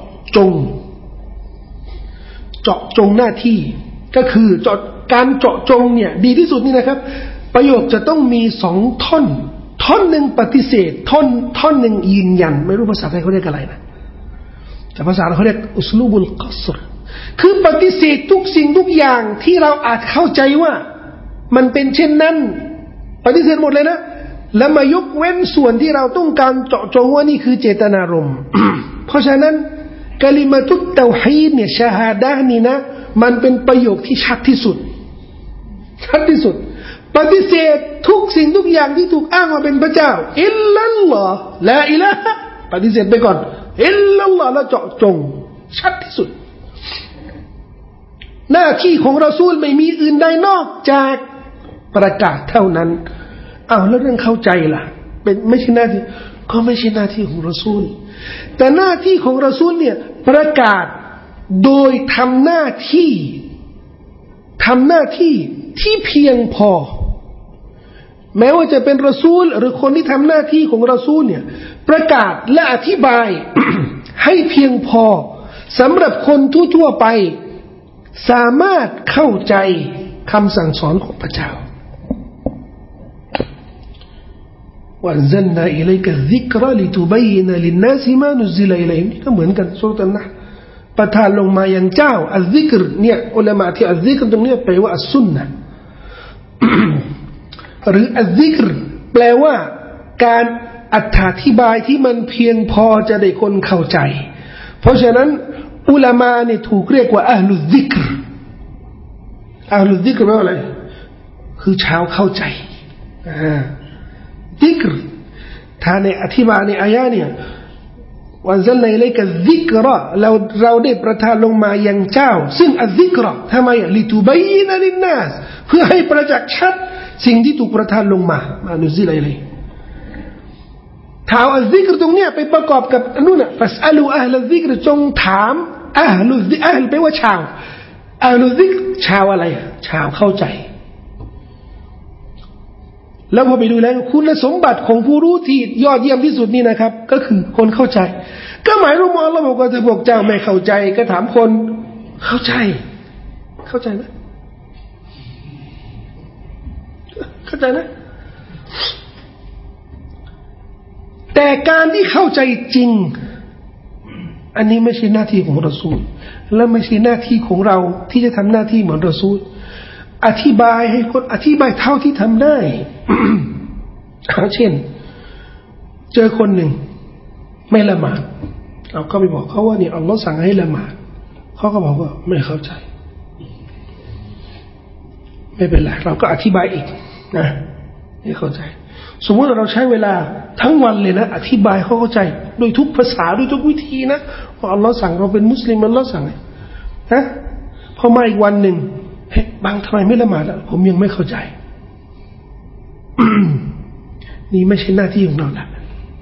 [SPEAKER 1] จงหน้าที่ก็คือการเจาะจงเนี่ยดีที่สุดนี่นะครับประโยคจะต้องมี2ท่อนหนึ่งปฏิเสธท่อนหนึ่งยืนยันไม่รู้ภาษาไทยเขาเรียกอะไรนะแต่ภาษาเราเขาเรียกอุสลูบุลกัศรคือปฏิเสธทุกสิ่งทุกอย่างที่เราอาจเข้าใจว่ามันเป็นเช่นนั้นปฏิเสธหมดเลยนะแล้วมายกเว้นส่วนที่เราต้องการเจาะจงว่านี่คือเจตนารมณ์ เพราะฉะนั้นกะลิมะตุตเตาฮีดเนี่ยชะฮาดะห์นี่นะมันเป็นประโยคที่ชัดที่สุดปฏิเสธทุกสิ่งทุกอย่างที่ถูกอ้างว่าเป็นพระเจ้าอิลลัลลอฮ์ลาอิลาฮะปฏิเสธไปก่อนอิลลัลลอฮ์แล้วเจาะจงชัดที่สุดหน้าที่ของรอซูลไม่มีอื่นใดนอกจากประกาศเท่านั้นแล้วเรื่องเข้าใจล่ะเป็นไม่ใช่หน้าที่ก็ไม่ใช่หน้าที่ของรอซูลแต่หน้าที่ของรอซูลเนี่ยประกาศโดยทำหน้าที่ที่เพียงพอแม้ว่าจะเป็นรอซูลหรือคนที่ทำหน้าที่ของรอซูลเนี่ยประกาศและอธิบาย ให้เพียงพอสำหรับคนทั่วไปสามารถเข้าใจคำสั่งสอนของพระเจ้าวันซันนาอิลัยกะซิกราลิตุบัยนะลินนาซิมานุซิลาอิลัยฮิมก็เหมือนกันซูเราะห์อันนะห์ประทานลงมายังเจ้าอัลซิกรเนี่ยอุลามะที่อัลซิกรตรงนี้แปลว่าอัสซุนนะห์ หรืออัลซิกรแปลว่าการอธิบายที่มันเพียงพอจะได้คนเข้าใจเพราะฉะนั้นอุลามะเนี่ยถูกเรียกว่าอัลลุซิกรแปลว่าอะไรคือชาวเข้าใจซิกรถ้าในอธิบายในอายะเนี่ยวันซัลลัยเลยกับซิกรเราได้ประทานลงมายังเจ้าซึ่งอัลซิกรทำไมลิตุบัยนะลินนาสเพื่อให้ประจักษ์ชัดสิ่งที่ถูกประทานลงมานุซิลอะไรถามอัลซิกรตรงเนี้ยไปประกอบกับนู่นน่ะฟัสอัลูอัลลซิกรจงถามอัลลุซิอัลแปลว่าชาวอัลลุซิกชาวอะไรชาวเข้าใจแล้วพอไปดูแล้วคุณสมบัติของผู้รู้ที่ยอดเยี่ยมที่สุดนี่นะครับก็คือคนเข้าใจก็หมายรู้มองแล้วบอกว่าถ้าพวกเจ้าไม่เข้าใจก็ถามคนเข้าใจไหมเข้าใจนะแต่การที่เข้าใจจริงอันนี้ไม่ใช่หน้าที่ของรอซูลและไม่ใช่หน้าที่ของเราที่จะทำหน้าที่เหมือนรอซูลอธิบายให้คนอธิบายเท่าที่ทำได้ เช่นเจอคนหนึ่งไม่ละหมาดเราก็ไปบอกเขาว่าเนี่ยอัลลอฮ์สั่งให้ละหมาดเขาก็บอกว่าไม่เข้าใจไม่เป็นไรเราก็อธิบายอีกนะให้เข้าใจสมมติเราใช้เวลาทั้งวันเลยนะอธิบายเขาเข้าใจโดยทุกภาษาโดยทุกวิธีนะว่าอัลลอฮ์สั่งเราเป็นมุสลิมอัลลอฮ์สั่งนะพอมาอีกวันหนึ่งเฮ้ยบางทำไมไม่ละหมาดผมยังไม่เข้าใจ นี่ไม่ใช่หน้าที่ของเราละ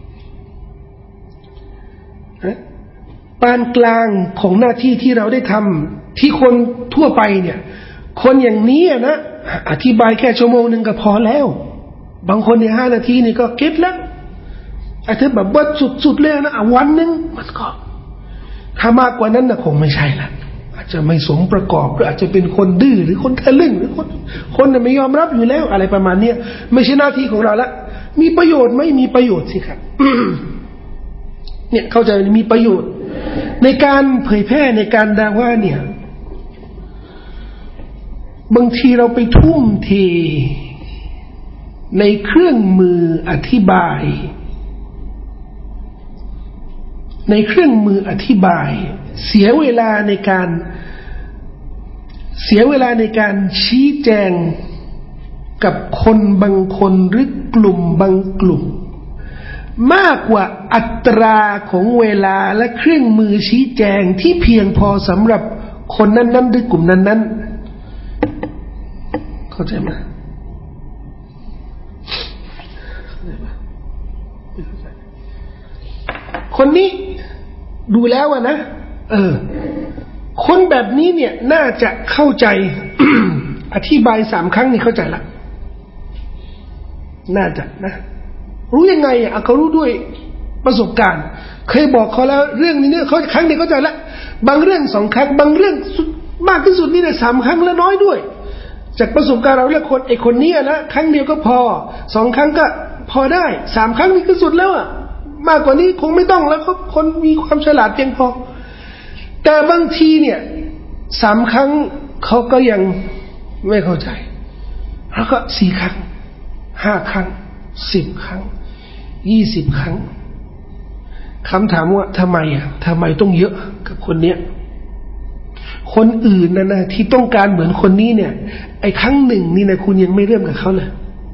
[SPEAKER 1] ปานกลางของหน้าที่ที่เราได้ทำที่คนทั่วไปเนี่ยคนอย่างนี้นะอธิบายแค่ชั่วโมงหนึ่งก็พอแล้วบางคนใน5 นาทีนี่ก็เก็ตแล้วไอ้เธอแบบว่าสุดๆเลยนะวันนึงมันก็ถ้ามากกว่านั้นนะคงไม่ใช่ละอาจจะไม่สมประกอบหรืออาจจะเป็นคนดื้อหรือคนทะลึ่งหรือคนไม่ยอมรับอยู่แล้วอะไรประมาณนี้ไม่ใช่หน้าที่ของเราละมีประโยชน์ไหมมีประโยชน์สิครับ เนี่ยเข้าใจมีประโยชน์ในการเผยแพร่ในการดาว่าเนี่ยบางทีเราไปทุ่มเทในเครื่องมืออธิบายเสียเวลาในการชี้แจงกับคนบางคนหรือกลุ่มบางกลุ่มมากกว่าอัตราของเวลาและเครื่องมือชี้แจงที่เพียงพอสำหรับคนนั้นๆหรือกลุ่มนั้นๆเข้าใจไหมคนนี้ดูแล้วนะคนแบบนี้เนี่ยน่าจะเข้าใจ อธิบาย3 ครั้งนี่เข้าใจละน่าจะนะรู้ยังไงเขารู้ด้วยประสบการณ์เคยบอกเขาแล้วเรื่องนี้เนี่ยเขาครั้งเดียวเข้าใจละบางเรื่อง2 ครั้งบางเรื่องมากที่สุดนี่เนี่ย3 ครั้งและน้อยด้วยจากประสบการณ์เราแล้วคนนี้นะครั้งเดียวก็พอ2 ครั้งก็พอได้3 ครั้งนี่คือสุดแล้วมากกว่านี้คงไม่ต้องแล้วคนมีความฉลาดเพียงพอแต่บางทีเนี่ย3 ครั้งเขาก็ยังไม่เข้าใจแล้วก็4 ครั้ง5 ครั้ง10 ครั้ง20 ครั้งคำถามว่าทำไมต้องเยอะกับคนเนี้ยคนอื่นนะที่ต้องการเหมือนคนนี้เนี่ยไอ้ครั้งหนึ่งนี่นะคุณยังไม่เริ่มกับเขาเลย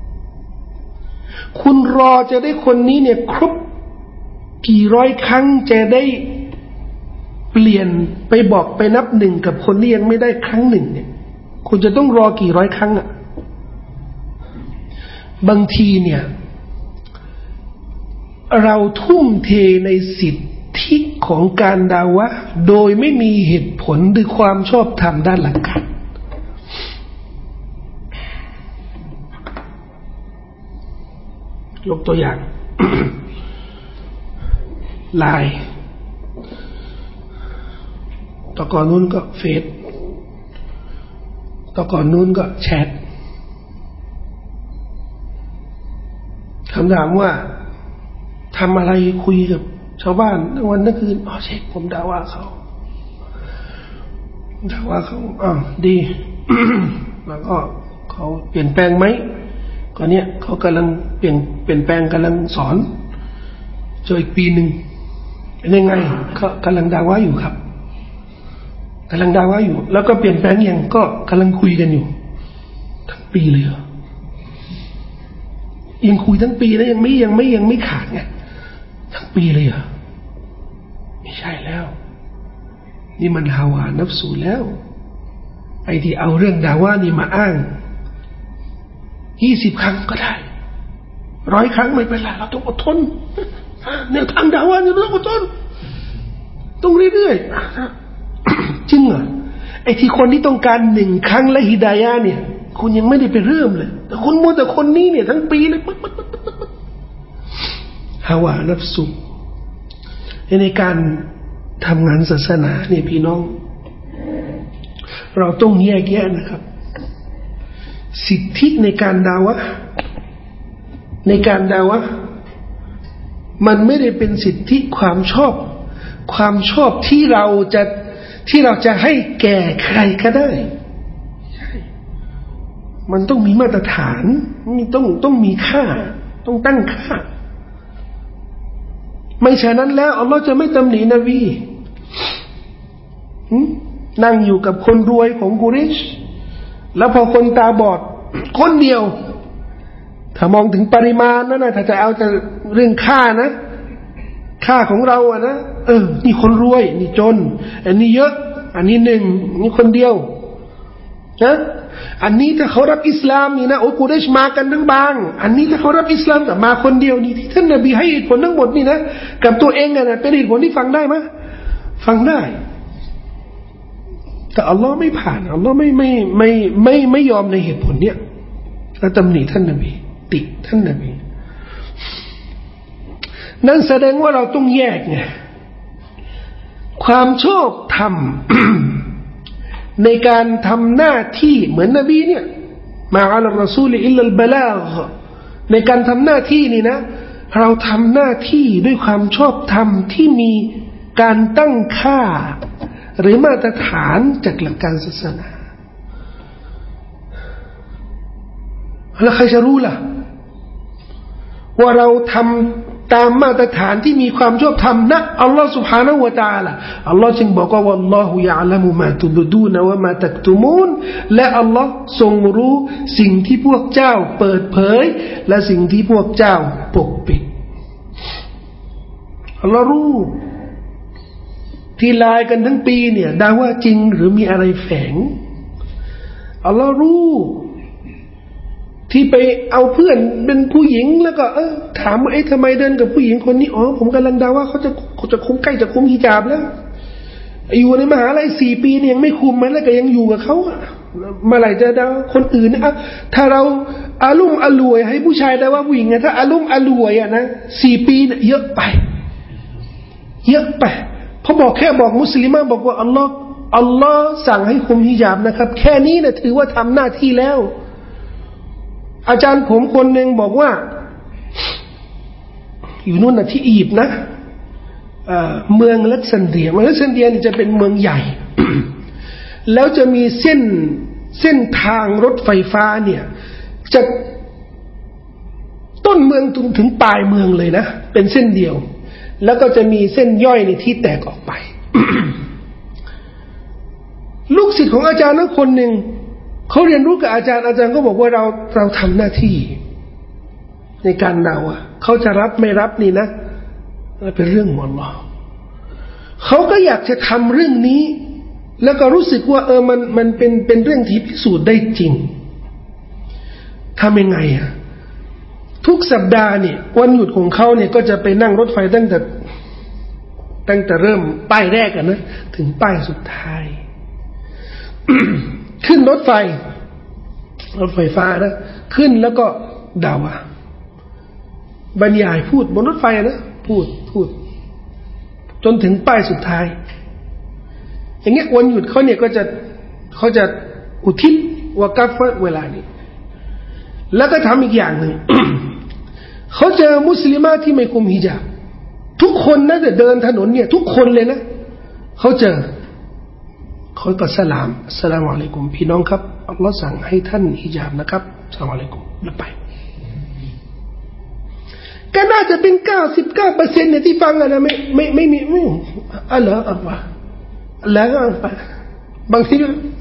[SPEAKER 1] คุณรอจะได้คนนี้เนี่ยครบกี่ร้อยครั้งจะได้เปลี่ยนไปบอกไปนับ1กับคนที่ยังไม่ได้ครั้ง1เนี่ยคุณจะต้องรอกี่ร้อยครั้งบางทีเนี่ยเราทุ่มเทในสิทธิของการดาวะโดยไม่มีเหตุผลหรือความชอบธรรมด้านหลักการยกตัวอย่าง ไลน์ต่อก่อนนู้นก็เฟซต่อก่อนนู้นก็แชทคำถามว่าทำอะไรคุยกับชาวบ้านทั้งวันทั้งคืนเช็คผมด่าว่าเขาดี แล้วก็เขาเปลี่ยนแปลงไหมก็เนี่ยเขากำลังเปลี่ยนแปลงกำลังสอนเจออีกปีหนึ่งเป็นยังไงก็กำลังด่าว่าอยู่ครับกำลังด่าว่าอยู่แล้วก็เปลี่ยนแปลงยังก็กำลังคุยกันอยู่ทั้งปีเลยยังคุยทั้งปีแล้วยังไม่ขาดไงทั้งปีเลยไม่ใช่แล้วนี่มันฮาวานัฟสูแล้วไอ้ที่เอาเรื่องดาว่านี่มาอ้าง 20 ครั้งก็ได้100 ครั้งไม่เป็นไรเราต้องอดทนแนวทางดาวะเนี่ยเราต้องอดทนต้องเรื่อยๆจริงเหรอไอ้ที่คนที่ต้องการ1 ครั้งและฮิดายะห์เนี่ยคุณยังไม่ได้ไปเริ่มเลยแต่คุณมัวแต่คนนี้เนี่ยทั้งปีเลยฮาวานัฟสุในการทำงานศาสนาเนี่ยพี่น้องเราต้องแยกแยะนะครับสิทธิในการดาวะมันไม่ได้เป็นสิทธิความชอบที่เราจะให้แก่ใครก็ได้มันต้องมีมาตรฐานต้องมีค่าต้องตั้งค่าไม่ฉะนั้นแล้วอัลลอฮ์จะไม่ตำหนินบีนั่งอยู่กับคนรวยของกุเรชแล้วพอคนตาบอดคนเดียวถ้ามองถึงปริมาณนั่นนะถ้าจะเอาแต่เรื่องค่านะค่าของเราอะนะนี่คนรวยนี่จนอันนี้เยอะอันนี้1นี่คนเดียวนะอันนี้ถ้าเขารับอิสลามนี่นะโอ้กุเรชมากันทั้งบางอันนี้ถ้าเขารับอิสลามแต่มาคนเดียวนี่ที่ท่านนบีให้เหตุผลทั้งหมดนี่นะกับตัวเองนะเป็นเหตุผลที่ฟังได้ไหมฟังได้แต่อัลลอฮ์ไม่ผ่านอัลลอฮ์ไม่ยอมในเหตุผลเนี้ยแล้วตำหนิท่านนบีติท่านนบีนั่นแสดงว่าเราต้องแยกไงความชอบธรรม ในการทำหน้าที่เหมือนนบีเนี่ยมาอัลรอซูลอิลลัลบะลาฆในการทำหน้าที่นี่นะเราทำหน้าที่ด้วยความชอบธรรมที่มีการตั้งค่าหรือมาตรฐานจากหลักการศาสนาแล้วใครจะรู้ล่ะว่าเราทำตามมาตรฐานที่มีความชอบธรรมนะอัลลอฮฺ سبحانه และ تعالى อัลลอฮฺจึงบอกว่าวัลลอฮุยะอ์ละมุมาตุบดูนวะมาตักตุมูนและอัลลอฮฺทรงรู้สิ่งที่พวกเจ้าเปิดเผยและสิ่งที่พวกเจ้าปกปิดอัลลอฮฺรู้ที่ไลน์กันทั้งปีเนี่ยดาว่าจริงหรือมีอะไรแฝงอัลลอฮฺรู้ที่ไปเอาเพื่อนเป็นผู้หญิงแล้วก็ถามว่าทำไมเดินกับผู้หญิงคนนี้ผมกำลังดาว่าเขาจะคุมใกล้จะคุมฮิญาบแล้วอยู่ในมหาลัย4 ปีเนี่ยยังไม่คุมมันแล้วก็ยังอยู่กับเขาเมื่อไหร่จะดาคนอื่นนะถ้าเราอาลุ่มอล่วยให้ผู้ชายดาว่าผู้หญิงถ้าอาลุ่มอล่วยนะ4 ปีเนี่ยเยอะไปพอบอกแค่บอกมุสลิมบอกว่าอัลลอฮ์สั่งให้คุมฮิญาบนะครับแค่นี้นะถือว่าทำหน้าที่แล้วอาจารย์ผมคนหนึ่งบอกว่าอยู่นู่นนะที่อียิปต์นะเมืองเล็กซันเดรียนี่จะเป็นเมืองใหญ่ แล้วจะมีเส้นทางรถไฟฟ้าเนี่ยจากต้นเมืองถึงปลายเมืองเลยนะเป็นเส้นเดียวแล้วก็จะมีเส้นย่อยในที่แตกออกไป ลูกศิษย์ของอาจารย์นั้นคนหนึ่งเขาเรียนรู้กับอาจารย์ก็บอกว่าเราทำหน้าที่ในการเดาเขาจะรับไม่รับนี่นะเป็นเรื่องของอัลเลาะห์เขาก็อยากจะทำเรื่องนี้แล้วก็รู้สึกว่ามันเป็นเรื่องที่พิสูจน์ได้จริงทำยังไงทุกสัปดาห์เนี่ยวันหยุดของเขาเนี่ยก็จะไปนั่งรถไฟตั้งแต่เริ่มป้ายแรกนะถึงป้ายสุดท้าย ขึ้นรถไฟฟ้านะขึ้นแล้วก็ดาวะบรรยายพูดบนรถไฟนะพูดจนถึงป้ายสุดท้ายอย่างเงี้ยวันหยุดเขาเนี่ยเขาจะอุทิศวะกัฟเวลานี้แล้วก็ทำอีกอย่างหนึ่ง เขาเจอมุสลิมาที่ไม่คุมฮิญาบทุกคนนะแต่เดินถนนเนี่ยทุกคนเลยนะเขาเจอเขาก็สลามอัสสลามุอะลัยกุมพี่น้องครับอัลลอฮ์สั่งให้ท่านฮิญาบนะครับอัสสลามุอะลัยกุมแล้วไปก็น่าจะเป็น 99% เนี่ยที่ฟังนะไม่มีอะไรแล้วบางที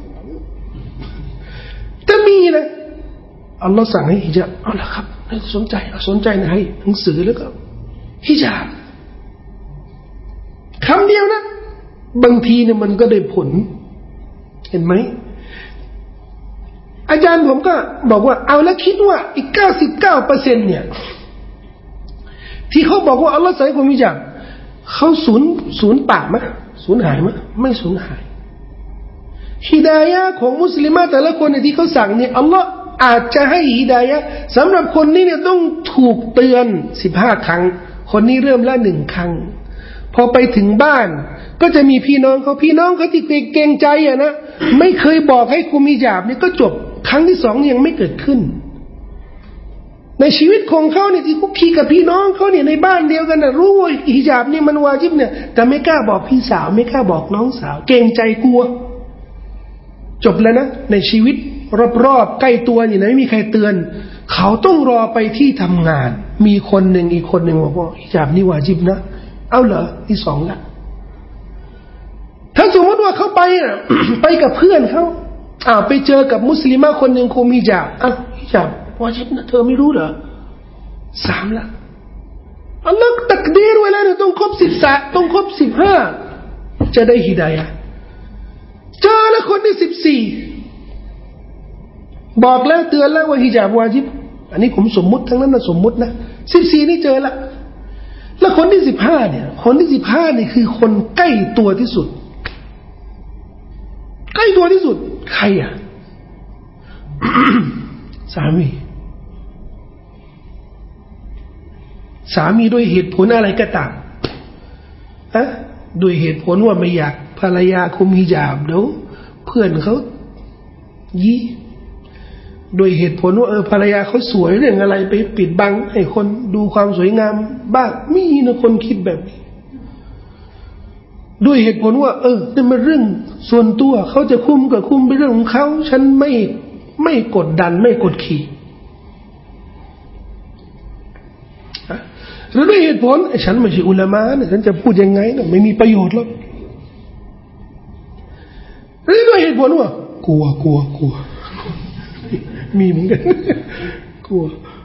[SPEAKER 1] จะมีนะอัลลอฮ์สั่งให้ฮิญาบเอาละครับสนใจนะให้หนังสือแล้วก็ฮิญาบคำเดียวนะบางทีเนี่ยมันก็ได้ผลเห็นไหมอาจารย์ผมก็บอกว่าเอาแล้วคิดว่าอีก 99% เนี่ยที่เขาบอกว่าอัลลอฮ์สั่งให้คนฮิญาบเขาสูญเปล่ามั้ยสูญหายมั้ยไม่สูญหายฮิดายะห์ของมุสลิมะแต่ละคนที่เขาสั่งเนี่ยอัลลอฮ์อาจจะให้ฮิดายะห์สำหรับคนนี้เนี่ยต้องถูกเตือน15ครั้งคนนี้เริ่มละ1ครั้งพอไปถึงบ้านก็จะมีพี่น้องเขาที่เกรงใจอ่ะนะไม่เคยบอกให้คุมฮิญาบเนี่ยก็จบครั้งที่2ยังไม่เกิดขึ้นในชีวิตของเขาเนี่ยที่คุกคีกับพี่น้องเขาเนี่ยในบ้านเดียวกันนะรู้ว่าฮิญาบนี่มันวาญิบเนี่ยแต่ไม่กล้าบอกพี่สาวไม่กล้าบอกน้องสาวเกรงใจกลัวจบแล้วนะในชีวิตรอบๆใกล้ตัวนี่นะไม่มีใครเตือนเขาต้องรอไปที่ทำงานมีคนหนึ่งอีกคนหนึ่งบอกว่าฮิญาบนี่วาญิบนะเอาเหรอที่2ละถ้าสมมติว่าเขาไปน่ะ ไปกับเพื่อนเขาไปเจอกับมุสลิมะคนหนึ่งคุมฮิญาบฮิญาบวาญิบนะเธอไม่รู้เหรอ3ละอัลลอฮ์ตักดีรไว้แล้วต้องครบ13ต้องครบ15จะได้ฮิดายะห์เจอแล้วคนที่14บอกแล้วเตือนแล้วว่าฮิญาบวาญิบอันนี้ผมสมมุติทั้งนั้นนะสมมุตินะ14นี่เจอละแล้วคนที่15เนี่ยคนที่15นี่คือคนใกล้ตัวที่สุดใกล้ตัวที่สุดใครอ่ะ สามีด้วยเหตุผลอะไรก็ตามด้วยเหตุผลว่าไม่อยากภรรยาคุมฮิญาบเดี๋ยวเพื่อนเขายี่โดยเหตุผลว่าภรรยาเขาสวยเรื่องอะไรไปปิดบังให้คนดูความสวยงามบ้างมีนะคนคิดแบบนี้ด้วยเหตุผลว่านี่มันเรื่องส่วนตัวเขาจะคุมก็คุมเป็นเรื่องของเขาฉันไม่กดดันไม่กดขี่หรือด้วยเหตุผลฉันไม่ใช่อุลามะนะฉันจะพูดยังไงนะไม่มีประโยชน์หรอกหรือด้วยเหตุผลว่ากลัวมีเหมือนกันกลัว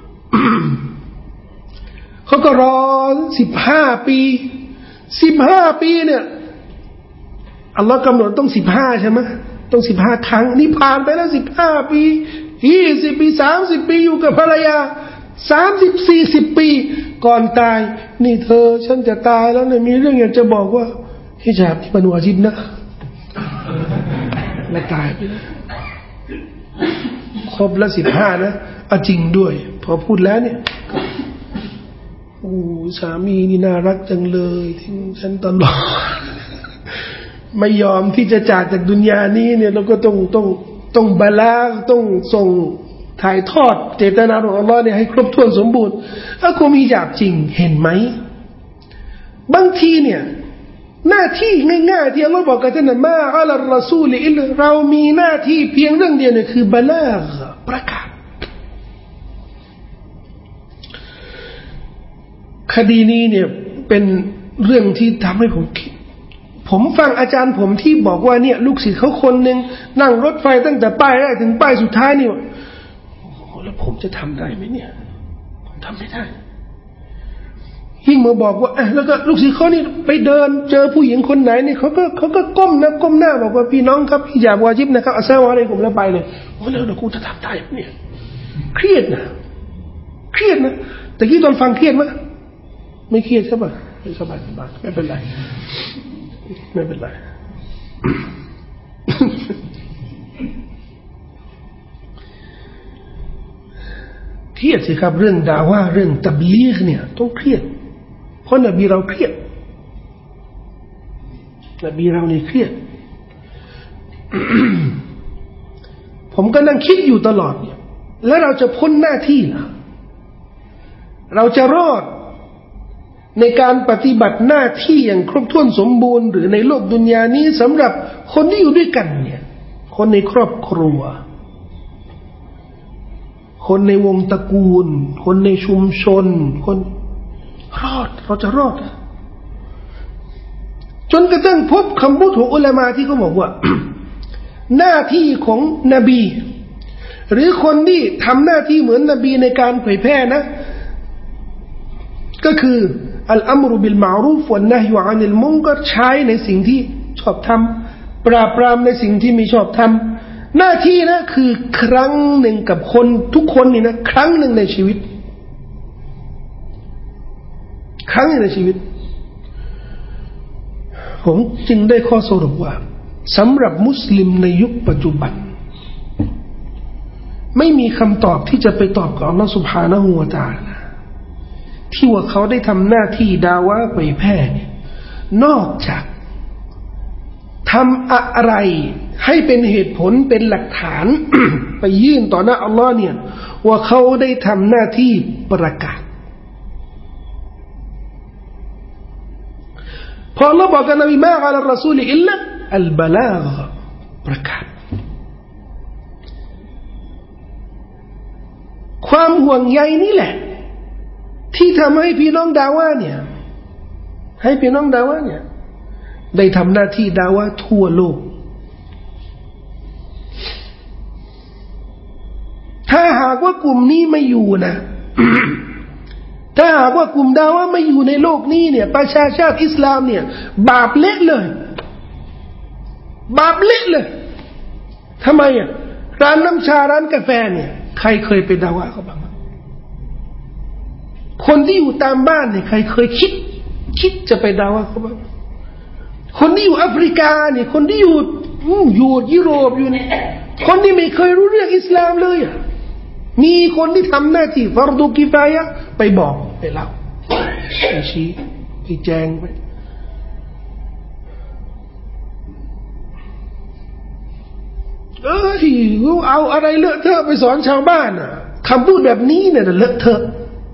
[SPEAKER 1] เขาก็รอ15 ปีเนี่ยอัลลอฮ์กำหนดต้อง15ใช่ไหมต้อง15ครั้งนี่ผ่านไปแล้ว15 ปี20 ปี30 ปีอยู่กับภรรยา30-40 ปีก่อนตายนี่เธอฉันจะตายแล้วเนี่ยมีเรื่องอยากจะบอกว่าฮิญาบที่มันวาญิบนะและตายไปแล้วครบแล้ว15นะจริงด้วยพอพูดแล้วเนี่ยสามีนี่น่ารักจังเลยทิ้งฉันตลอดไม่ยอมที่จะจากดุนยานี้เนี่ยเราก็ต้องบาลาต้องส่งถ่ายทอดเจตนาของอัลลอฮ์เนี่ยให้ครบถ้วนสมบูรณ์ถ้าคุมฮิญาบจริงเห็นไหมบางทีเนี่ยหน้าที่ง่ายๆที่อัลลอฮ์บอกกับท่านมาอัลรอซูลอิลเรามีหน้าที่เพียงเรื่องเดียวเนี่ยคือบาลาฆประกาศคดีนี้เนี่ยเป็นเรื่องที่ทำให้ผมคิดผมฟังอาจารย์ผมที่บอกว่าเนี่ยลูกศิษย์เขาคนหนึ่งนั่งรถไฟตั้งแต่ป้ายแรกถึงป้ายสุดท้ายนี่แล้วผมจะทำได้ไหมเนี่ยผมทำไม่ได้ยิ่งมาบอกว่าแล้วก็ลูกศิษย์เขานี่ไปเดินเจอผู้หญิงคนไหนนี่เขาก็ก้มหน้าบอกว่าพี่น้องครับฮิญาบวาญิบนะครับอัสสลามุอะลัยกุมแล้วไปเลยแล้วเดี๋ยวกูจะทำได้เนี่ยเครียดนะแต่ที่ตอนฟังเครียดมั้ยไม่เครียดใช่ป่ะสบายไม่เป็นไรเครียดสิครับเรื่องดาว่าเรื่องตับลีฆเนี่ยต้องเครียดเพราะนบีเราเครียดนบีเรานี่เครียด ผมก็นั่งคิดอยู่ตลอดเนี่ยแล้วเราจะพ้นหน้าที่เหรอเราจะรอดในการปฏิบัติหน้าที่อย่างครบถ้วนสมบูรณ์หรือในโลกดุนยานี้สำหรับคนที่อยู่ด้วยกันเนี่ยคนในครอบครัวคนในวงตระกูลคนในชุมชนคนเราจะรอดจนกระทั่งพบคำพูดของอุลามะที่เขาบอกว่า หน้าที่ของนบีหรือคนที่ทำหน้าที่เหมือนนบีในการเผยแพร่นะก็คืออัลอัมรุบิลมารูฟวันนะฮยุอานิลมุนกัรใช้ในสิ่งที่ชอบทำปราบปรามในสิ่งที่ไม่ชอบทำหน้าที่นะคือครั้งหนึ่งกับคนทุกคนนี่นะครั้งหนึ่งในชีวิตครั้งหนึ่งในชีวิตผมจึงได้ข้อสรุปว่าสำหรับมุสลิมในยุคปัจจุบันไม่มีคำตอบที่จะไปตอบกับอัลลอฮฺ سبحانه และ تعالى ที่ว่าเขาได้ทำหน้าที่ดาวะไปแพร่นอกจากทำอะไรให้เป็นเหตุผลเป็นหลักฐาน ไปยื่นต่อหน้าอัลลอฮ์เนี่ยว่าเขาได้ทำหน้าที่ประกาศพออัลลอฮ์บอกกับนบีมาอัลรอซูลอิลลัอัลบะลาฆประกาศความห่วงใยนี่แหละที่ทำให้พี่น้องดาวะเนี่ยให้พี่น้องดาวะเนี่ยได้ทำหน้าที่ดาวะทั่วโลกถ้าหากว่ากลุ่มนี้ไม่อยู่นะ ถ้าหากว่ากลุ่มดาวะไม่อยู่ในโลกนี้เนี่ยประชาชาติอิสลามเนี่ยบาปเละเลยบาปเละเลยทำไมอ่ะร้านน้ำชาร้านกาแฟเนี่ยใครเคยไปดาวะเขาบ้างคนที่อยู่ตามบ้านเนี่ยใครเคยคิดจะไปดาวะเขาบ้างคนที่อยู่แอฟริกาเนี่ยคนที่อยู่ยุโรปอยู่เนี่ยคนที่ไม่เคยรู้เรื่องอิสลามเลยอ่ะมีคนที่ทำหน้าที่ฟัรดุกิฟายะไปบอกไปเล่าไปชี้ไปแจงไปเอาอะไรเลอะเทอะไปสอนชาวบ้านอ่ะคำพูดแบบนี้เนี่ยเลอะเทอะ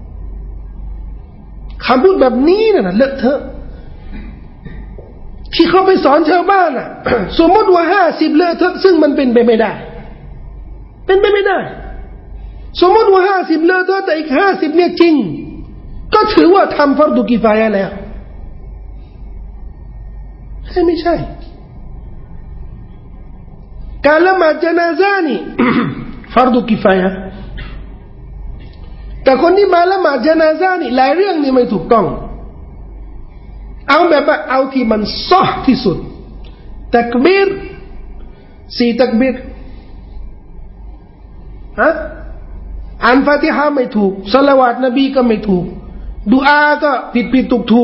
[SPEAKER 1] คำพูดแบบนี้เนี่ยเลอะเทอะที่เขาไปสอนชาวบ้านอ่ะ สมมติว่า50เลอะเทอะซึ่งมันเป็นไปไม่ได้เป็นไปไม่ได้สมมติว่า50เลอะเทอะแต่อีก50เนี่ยจริงก็ถือว่าทำฟัรดุกิฟายะห์แล้วไม่ใช่การละหมาดญะนาซะห์นี่ ฟัรดุกิฟายะห์แต่คนที่มาละหมาดญะนาซะห์นี่หลายเรื่องนี่ไม่ถูกต้องเอาแบบว่าเอาที่มันซอฮ์ที่สุดตักบีร4ตักบีรอ่านฟาติฮะห์ไม่ถูกศอลาวาตนบีก็ไม่ถูกดุอาก็ผิดถูก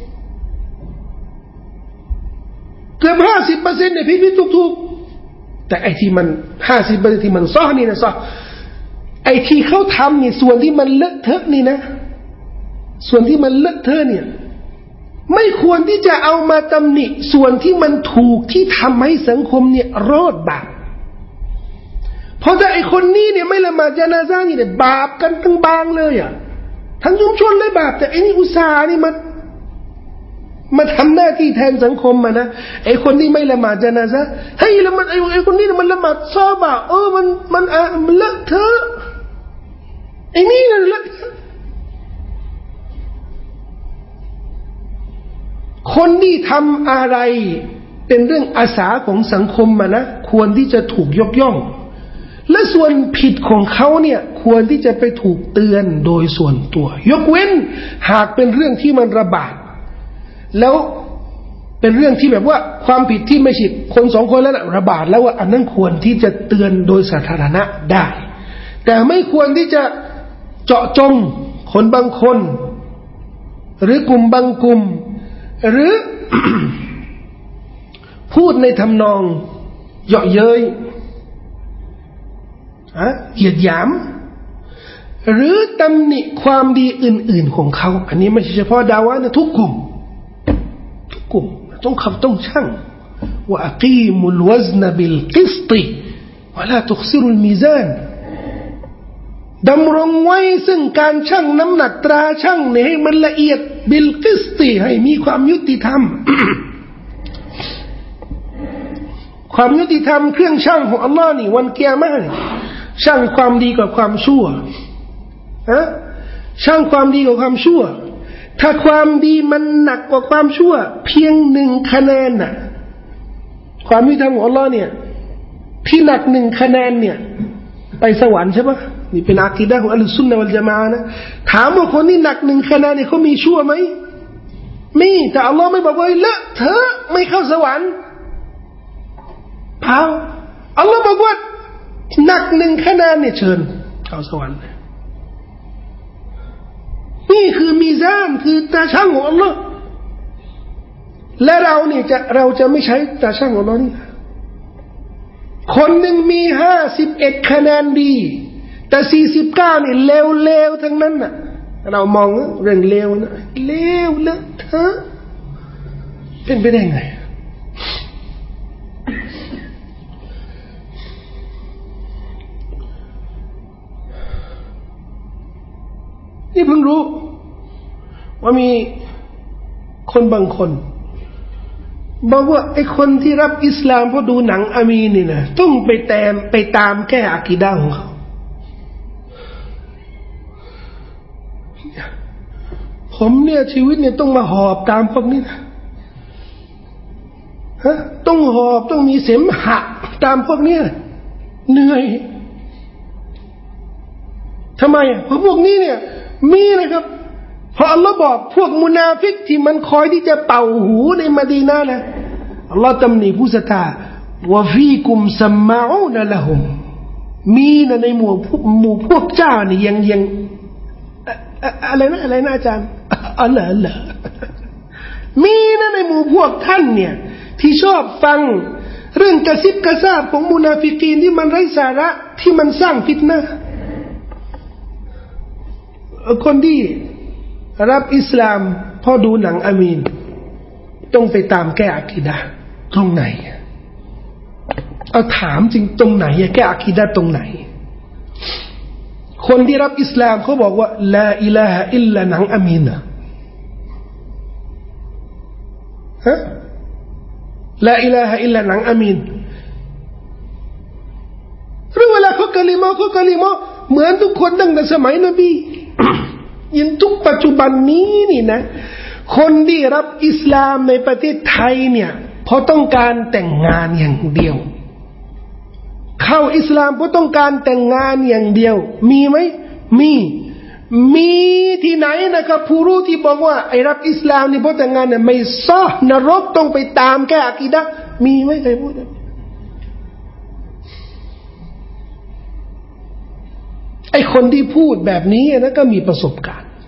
[SPEAKER 1] เกือบ 50% เนี่ยผิดถูกแต่ไอ้ที่มัน 50% ที่มันซอฮ์นี่นะซอฮ์ไอ้ที่เขาทำนี่ส่วนที่มันเลอะเทอะนี่นะส่วนที่มันเลอะเทอะเนี่ยไม่ควรที่จะเอามาตำหนิส่วนที่มันถูกที่ทำให้สังคมเนี่ยรอดบาปเพราะถ้าไอ้คนนี้เนี่ยไม่ละหมาดญะนาซะห์นี่เนี่ยบาปกันทั้งบางเลยอ่ะทั้งชุมชนเลยบาปแต่ไอ้นี่อุตส่าห์นี่มาทำหน้าที่แทนสังคมมานะไอ้คนที่ไม่ละหมาดญะนาซะห์ให้ละหมาดไอ้คนนี้มันละหมาดซอบะมันเลอะเทอะไอ้นี่น่ะเลอะคนที่ทำอะไรเป็นเรื่องอาสาของสังคมมานะควรที่จะถูกยกย่องและส่วนผิดของเขาเนี่ยควรที่จะไปถูกเตือนโดยส่วนตัวยกเว้นหากเป็นเรื่องที่มันระบาดแล้วเป็นเรื่องที่แบบว่าความผิดที่ไม่ใช่คน2คนแล้วระบาดแล้วว่าอันนั้นควรที่จะเตือนโดยสาธารณะได้แต่ไม่ควรที่จะเจาะจงคนบางคนหรือกลุ่มบางกลุ่มหรือ พูดในทำนองเยาะเย้ยเหยียดหยามหรือตำหนิความดีอื่นๆของเขาอันนี้ไม่ใช่เฉพาะดาวะนะทุกกลุ่มต้องชั่งว่าอักีมุลวซนบิลกิสติวะลาตุกซิรุลมีซานดำรงไว้ซึ่งการชั่งน้ำหนักตราชั่งเนี่ยให้มันละเอียดบิลกิสติให้มีความยุติธรรม ความยุติธรรมเครื่องชั่งของอัลลอฮ์นี่วันกิยามะห์ชั่งความดีกับความชั่วชั่งความดีกับความชั่วถ้าความดีมันหนักกว่าความชั่วเพียง1คะแนนน่ะความยุติธรรมของอัลลอฮ์เนี่ยที่หนัก1คะแนนเนี่ยไปสวรรค์ใช่ปะนี่เป็นอากีดะห์ของอัลลุซุนนะวัลญะมาอะห์นะถามว่าคนที่หนัก1คะแนนเนี่ยเขามีชั่วไหมมีแต่อัลลอฮ์ไม่บอกว่าเลอะเทอะไม่เข้าสวรรค์เปล่าอัลลอฮ์บอกว่าหนัก1คะแนนเนี่ยเชิญเข้าสวรรค์นี่คือมีซานคือตาช่างของอัลลอฮ์และเราจะไม่ใช้ตาช่างของอัลลอฮ์นี่คนหนึ่งมี51คะแนนดีแต่49นี่เลวทั้งนั้นน่ะเรามองเรื่องเลวนะเลวเลอะเทอะเป็นไปได้ไงนี่เพิ่งรู้ว่ามีคนบางคนบอกว่าไอ้คนที่รับอิสลามเพราะดูหนังอามีนนี่นะต้องไปตามแก้อะกีดะห์ของเขาผมเนี่ยชีวิตเนี่ยต้องมาหอบตามพวกนี้นะต้องหอบต้องมีเสมหะตามพวกนี้เหนื่อยทำไมเพราะพวกนี้เนี่ยมีนะครับพออัลลอฮ์บอกพวกมุนาฟิกที่มันคอยที่จะเป่าหูในมะดีนะห์นะอัลลอฮ์ตำหนิผู้ศรัทธาวะฟีกุมซัมมาอูนละฮุมมีนะในหมู่พวกเจ้านี่ยังอะไรนะอาจารย์อัลลอฮ์มีนะในหมู่พวกท่านเนี่ยที่ชอบฟังเรื่องกระซิบกระซาบของมุนาฟิกีนที่มันไร้สาระที่มันสร้างฟิตนะห์คนที่รับอิสลามพอดูหนังอามีนต้องไปตามแก้อะกีดะห์ตรงไหนเอาถามจริงตรงไหนแก้อะกีดะห์ตรงไหนคนที่รับอิสลามเขาบอกว่าลาอิลาฮะอิลลาหนังอามีนนะลาอิลาฮะอิลลาหนังอามีนหรือเวลาเขากะลิมาเหมือนทุกคนตั้งแต่สมัยนบียินทุกปัจจุบันนี้นี่นะคนที่รับอิสลามในประเทศไทยเนี่ยเพราะต้องการแต่งงานอย่างเดียวเข้าอิสลามเพราะต้องการแต่งงานอย่างเดียวมีไหมมีที่ไหนนะครับผู้รู้ที่บอกว่าไอ้รับอิสลามนี่เพราะแต่งงานเนี่ยไม่ซ้อนรกต้องไปตามแก้อะกีดะห์มีไหมใครพูดไอ้คนที่พูดแบบนี้นะก็มีประสบการณ์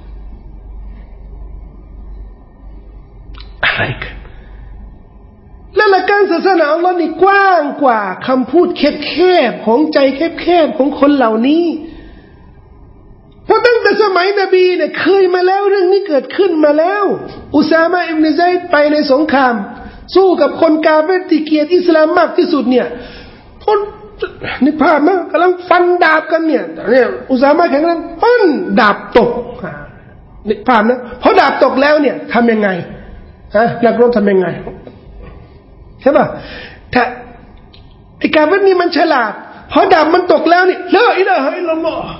[SPEAKER 1] อะไรกันและหลักการศาสนาอัลลอฮ์นี่กว้างกว่าคำพูดแคบๆของใจแคบๆของคนเหล่านี้เพราะตั้งแต่สมัยนบีเนี่ยเคยมาแล้วเรื่องนี้เกิดขึ้นมาแล้วอุซามะอิบนุซัยดไปในสงครามสู้กับคนกาเฟรที่เกลียดอิสลามมากที่สุดเนี่ยนึกภาพนะกำลังฟันดาบกันเนี่ยอุซามะแข็งแรงดาบตกนึกภาพนะพอดาบตกแล้วเนี่ยทำยังไงนักรบทำยังไงใช่ป่ะถ้าไอ้กาเฟรนี่มันฉลาดพอดาบมันตกแล้วนี่ลาอิลาฮะอิลลัลลอฮ์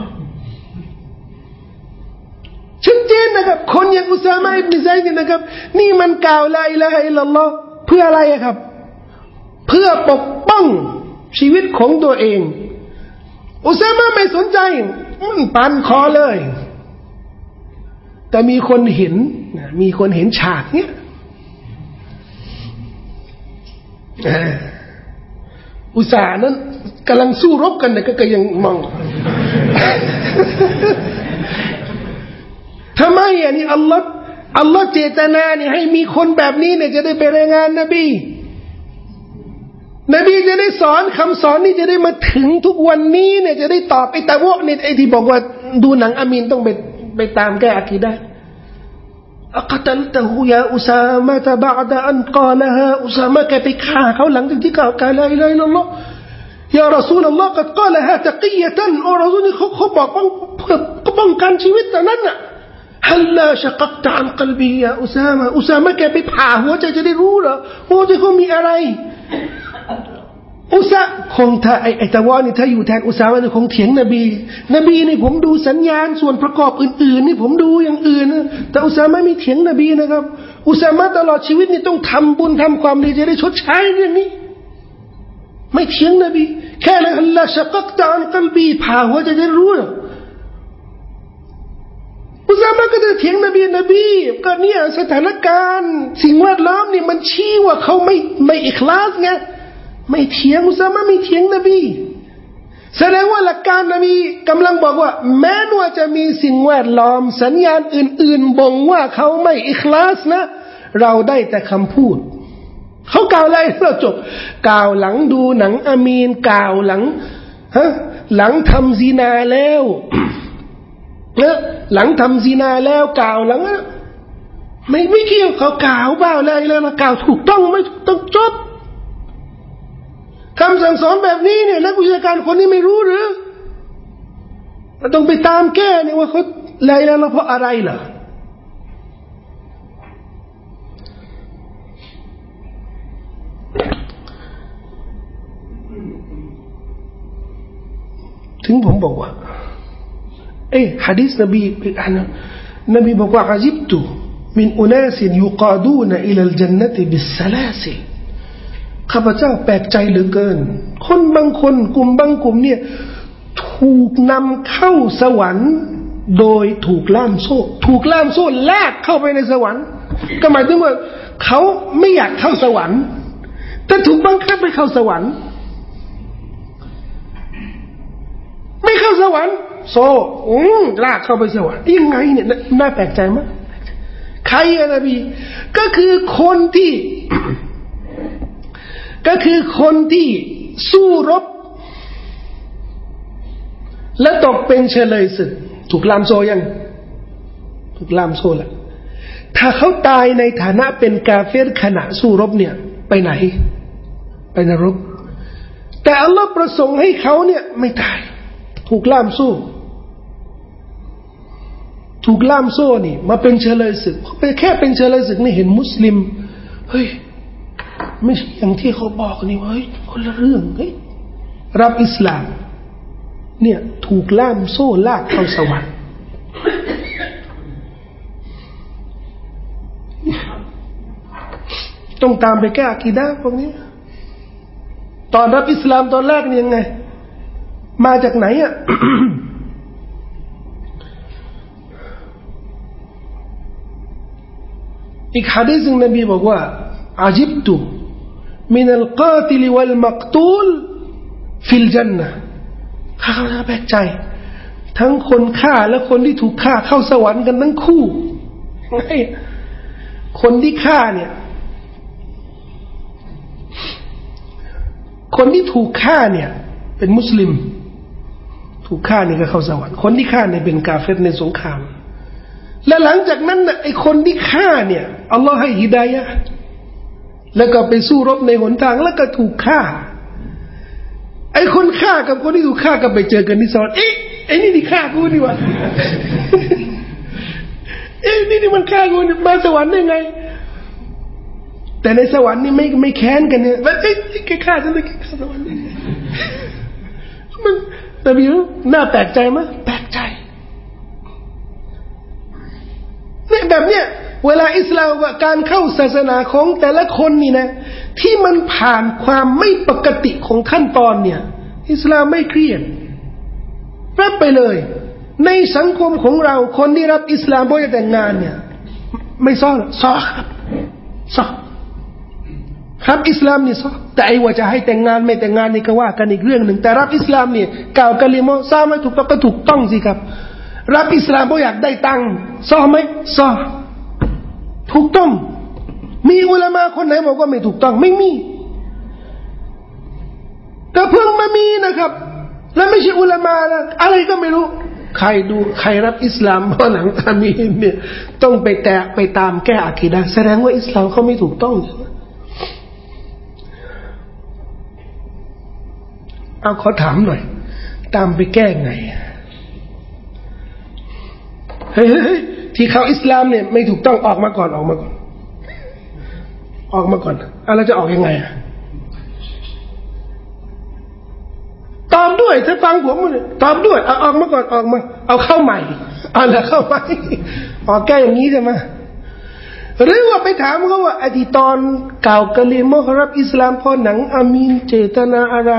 [SPEAKER 1] ชัดเจนนะครับคนอย่างอุซามะอิบนุซัยดเนี่ยนะครับนี่มันกล่าวลาอิลาฮะอิลลัลลอฮ์เพื่ออะไรครับเพื่อปกป้องชีวิตของตัวเองอุซามะไม่สนใจปันคอเลยแต่มีคนเห็นฉากเนี้ยอุซานั้นกำลังสู้รบกันเนี่ยก็ยังมองทำไมนี่อัลลอฮ์เจตนาเนี่ยให้มีคนแบบนี้เนี่ยจะได้ไปรายงานนบีจะได้สอนคำสอนนี้จะได้มาถึงทุกวันนี้เนี่ยจะได้ตอบไอ้ตะวอกเนี่ยไอ้ที่บอกว่าดูหนังอามีนต้องไปตามแก้อะกีดะห์อักตัลตะฮูยาอุซามะตะบะอ์ดะอันกาลฮาอุซามะแกไปฆ่าเขาหลังจากที่กล่าวลาอิลาฮะอิลลัลลอฮ์ยารอซูลุลลอฮ์กัดกาลฮาตะกียะตันโอ้รอซูลนี่เขาบอกเพื่อป้องกันชีวิตแต่นั้นน่ะฮัลลาชะกัตตะอันกัลบียาอุซามะแกไปผ่าหัวใจจะได้รู้เหรอหัวใจเขามีอะไรคงถ้าไอ้ตะวอนี่ถ้าอยู่แทนอุซามะนี่คงเถียงนบีนี่ผมดูสัญญาณส่วนประกอบอื่นๆนี่ผมดูอย่างอื่นนะแต่อุซามะไม่เถียงนบีนะครับอุซามะตลอดชีวิตนี่ต้องทำบุญทำความดีจะได้ชดใช้เรื่องนี้ไม่เถียงนบีแค่นั้นอัลลอฮฺชะกักตะอันกัลบีผ่าหัวใจจะได้รู้นะอุซามะก็จะเถียงนบีก็เนี่ยสถานการณ์สิ่งแวดล้อมนี่มันชี้ว่าเขาไม่อิคลาสไงไม่เถียงอุซามะไม่เถียงนบีแสดงว่าหลักการนบีกำลังบอกว่าแม้ว่าจะมีสิ่งแวดล้อมสัญญาณอื่นๆบ่งว่าเขาไม่อิคลาสนะเราได้แต่คำพูดเขากล่าวอะไรเราจบกล่าวหลังดูหนังอามีนกล่าวหลังทำซินาแล้วหลังทำซินาแล้วกล่าวหลังไม่เกี่ยวเขากล่าวเปล่าอะไรแล้วมากล่าวถูกต้องไม่ถูกต้องจบคำสั่งสอนแบบนี้เนี่ยนักวิชาการคนนี้ไม่รู้หรือเราต้องไปตามแก้เนี่ยว่าเขาอะไรแล้วเพราะอะไรล่ะถึงผมบอกว่าหะดีษนบีอีกอันนบีบอกว่าอาจิบตุมินอุนาสยุกาดูนอิลลจันนติบิสซาลาซิลข้าพเจ้าแปลกใจเหลือเกินคนบางคนกลุ่มบางกลุ่มเนี่ยถูกนำเข้าสวรรค์โดยถูกล่ามโซ่ลากเข้าไปในสวรรค์ก็หมายถึงว่าเขาไม่อยากเข้าสวรรค์แต่ถูกบังคับให้เข้าสวรรค์ไม่เข้าสวรรค์โซ่ลากเข้าไปสวรรค์ยังไงเนี่ยน่าแปลกใจมั้ยใครอะนบีก็คือคนที่สู้รบและตกเป็นเฉลยศึกถูกล่ามโซ่ยังถูกล่ามโซ่แล้วถ้าเขาตายในฐานะเป็นกาเฟรขณะสู้รบเนี่ยไปไหนไปนรกแต่อัลลอฮ์ประสงค์ให้เขาเนี่ยไม่ตายถูกล่ามโซ่นี่มาเป็นเฉลยศึกแค่เป็นเฉลยศึกนี่เห็นมุสลิมเฮ้ยไม่ใช่อย่างที่เขาบอกนี่เฮ้ยคนละเรื่องเฮ้ยรับอิสลามเนี่ยถูกล่ามโซ่ลากเข้าสวรรค์ต้องตามไปแก้อากีดะห์พวกนี้ตอนรับอิสลามตอนแรกนี่ยังไงมาจากไหนอ่ะ อีกหะดีษนึงนบีบอกว่าอาจิบตุมินัลกาติลวัลมักตูลฟิลญันนะห์ข้าแปลกใจทั้งคนฆ่าและคนที่ถูกฆ่าเข้าสวรรค์กันทั้งคู่คนที่ฆ่าเนี่ยคนที่ถูกฆ่าเนี่ยเป็นมุสลิมถูกฆ่านี่ก็เข้าสวรรค์คนที่ฆ่าเนี่ยเป็นกาเฟรในสงครามและหลังจากนั้นน่ะไอ้คนที่ฆ่าเนี่ยอัลลอฮ์ให้ฮิดายะห์แล้วก็ไปสู้รบในหนทางแล้วก็ถูกฆ่าไอ้คนฆ่ากับคนที่ถูกฆ่าก็ไปเจอกันที่สวรรค์ไอ้นี่ที่ฆ่ากูนี่วะนี่มันฆ่ากูมาสวรรค์ได้ไงแต่ในสวรรค์นี่ไม่แค้นกันเนี่ยว่าแกฆ่าฉันเลยแกฆ่าสวรรค์มันนบีน่าแปลกใจมั้ยแปลกใจเนี่ยแบบเนี้ยเวลาอิสลามว่าการเข้าศาสนาของแต่ละคนนี่นะที่มันผ่านความไม่ปกติของขั้นตอนเนี่ยอิสลามไม่เครียดรับไปเลยในสังคมของเราคนที่รับอิสลามเพราะจะแต่งงานเนี่ยไม่ซ้อครับอิสลามนี่ซ้อแต่ไอ้ว่าจะให้แต่งงานไม่แต่งงานนี่ก็ว่ากันอีกเรื่องหนึ่งแต่รับอิสลามเนี่ยกล่าวกะลิมะซ้อไม่ถูกต้องก็ถูกต้องสิครับรับอิสลามเพราะอยากได้ตังค์ซ้อไหมซ้อถูกต้องมีอุลามะคนไหนบอกว่าไม่ถูกต้องไม่มีก็เพิ่งมามีนะครับแล้วไม่ใช่อุลามะนะอะไรก็ไม่รู้ใครรับอิสลามเพราะหนังอามีนเนี่ยต้องไปตามแก้อากีดะห์แสดงว่าอิสลามเขาไม่ถูกต้องเอาขอถามหน่อยตามไปแก้ไงเฮ้ยที่เขาอิสลามเนี่ยไม่ถูกต้องออกมาก่อนเราจะออกยังไงตอบด้วยถ้าฟังผมตอบด้วยออกมาก่อนออกมาเอาเข้าใหม่แล้วเข้าใหม่ออกแก้อย่างนี้ใช่ไหมหรือว่าไปถามเขาว่าอดีตอนกล่าวกะลิมะห์รับอิสลามพอหนังอามีนเจตนาอะไร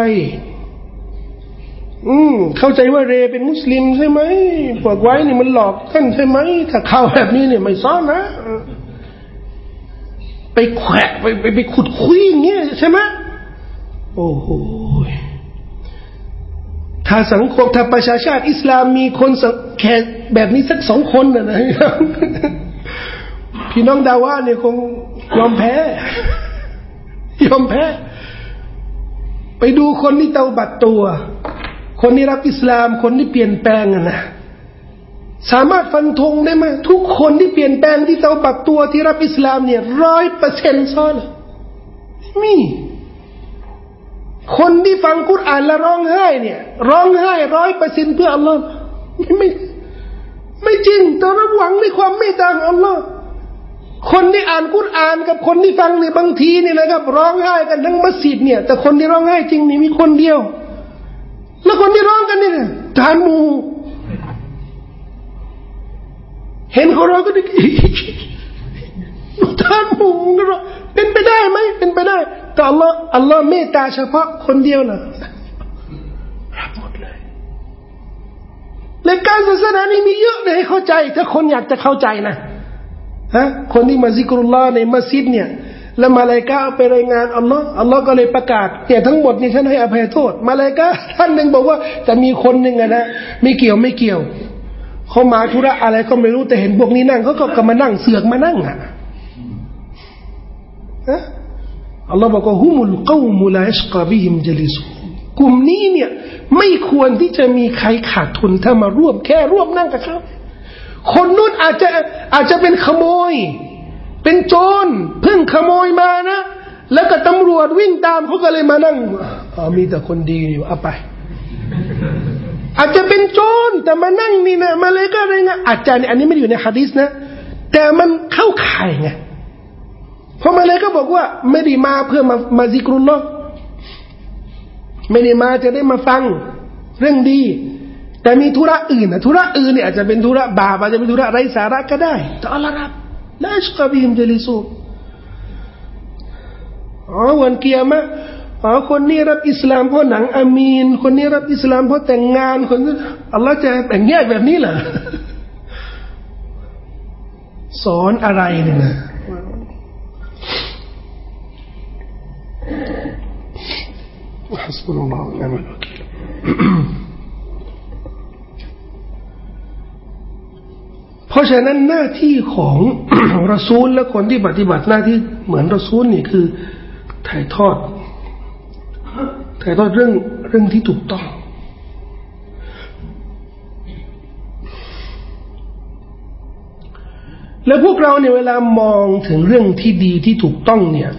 [SPEAKER 1] เข้าใจว่าเรเป็นมุสลิมใช่ไหมพวกไว้นี่มันหลอกท่านใช่ไหมถ้าเข้าแบบนี้เนี่ยไม่ซ้อนนะไปแขวะไปขุดคุยอย่างเงี้ยใช่ไหมโอ้โหถ้าสังคมถ้าประชาชาติอิสลามมีคนแค่แบบนี้สัก2 คนนะพี่น้องดาวะเนี่ยคงยอมแพ้ไปดูคนที่เตาบัตตัวคนที่รับอิสลามคนที่เปลี่ยนแปลงนะสามารถฟันธงได้ไหมทุกคนที่เปลี่ยนแปลงที่เตาบัตตัวที่รับอิสลามเนี่ย 100% ซ้อนมีคนที่ฟังกุรอานแล้วร้องไห้เนี่ยร้องไห้ 100% เพื่ออัลลอฮ์ไม่จริงแต่เราหวังในความเมตตาของอัลลอฮ์คนที่อ่านกุรอานกับคนที่ฟังเนี่ยบางทีเนี่ยนะครับร้องไห้กันทั้งมัสยิดเนี่ยแต่คนที่ร้องไห้จริงนี่มีคนเดียวแล้วคนที่ร้องกันเนี่ยทานหมูเห็นเขาร้องก็ได้ทานหมูก็ร้องเป็นไปได้ไหมเป็นไปได้แต่อัลลอฮ์เมตตาเฉพาะคนเดียวนะรับหมดเลยในการศาสนานี่มีเยอะเลยให้เข้าใจถ้าคนอยากจะเข้าใจนะคนที่มาซิกรุลลอฮ์ในมัสยิดเนี่ยแล้วมาลาอิกะฮ์ไปรายงานอัลลอฮ์ก็เลยประกาศเนี่ยทั้งหมดนี่ฉันให้อภัยโทษมาลาอิกะฮ์ท่านหนึ่งบอกว่าแต่มีคนหนึ่งนะไม่เกี่ยวเขามาธุระอะไรก็ไม่รู้แต่เห็นพวกนี้นั่งเขาก็มานั่งเสือกมานั่งอัลลอฮ์บอกว่าฮุมุลกอมุลาอิชกาบิฮิมจลิซุกลุ่มนี้เนี่ยไม่ควรที่จะมีใครขาดทุนถ้ามาร่วมแค่ร่วมนั่งกับเขาคนนู้นอาจจะเป็นขโมยเป็นโจรเพิ่งขโมยมานะแล้วก็ตำรวจวิ่งตามเขาก็เลยมานั่งมีแต่คนดีอยู่เอาไปอาจจะเป็นโจรแต่มานั่งนี่นะมาเลยก็อะไรเงี้ยอาจจะอันนี้ไม่ได้อยู่ในหะดีษนะแต่มันเข้าข่ายไงเพราะมาเลยก็บอกว่าไม่ได้มาเพื่อมาซิกรุลลอฮ์ไม่ได้มาจะได้มาฟังเรื่องดีแต่มีธุระอื่นนะธุระอื่นเนี่ยอาจจะเป็นธุระบาปอาจจะเป็นธุระไร้สาระก็ได้แต่อัลลอฮ์รับลาอิชกะบิฮิมจลิซูวันกิยามะห์คนนี้รับอิสลามเพราะหนังอามีนคนนี้รับอิสลามเพราะแต่งงานคนนี้อัลลอฮ์จะแบ่งแยกแบบนี้เหรอสอนอะไรเนี่ยนะฮัสบุนัลลอฮุวะนิอ์มัลวะกีลเพราะฉะนั้นหน้าที่ของ รอซูลและคนที่ปฏิบัติหน้าที่เหมือนรอซูลนี่คือถ่ายทอดเรื่องที่ถูกต้องและพวกเราเนี่ยเวลามองถึงเรื่องที่ดีที่ถูกต้องเนี่ย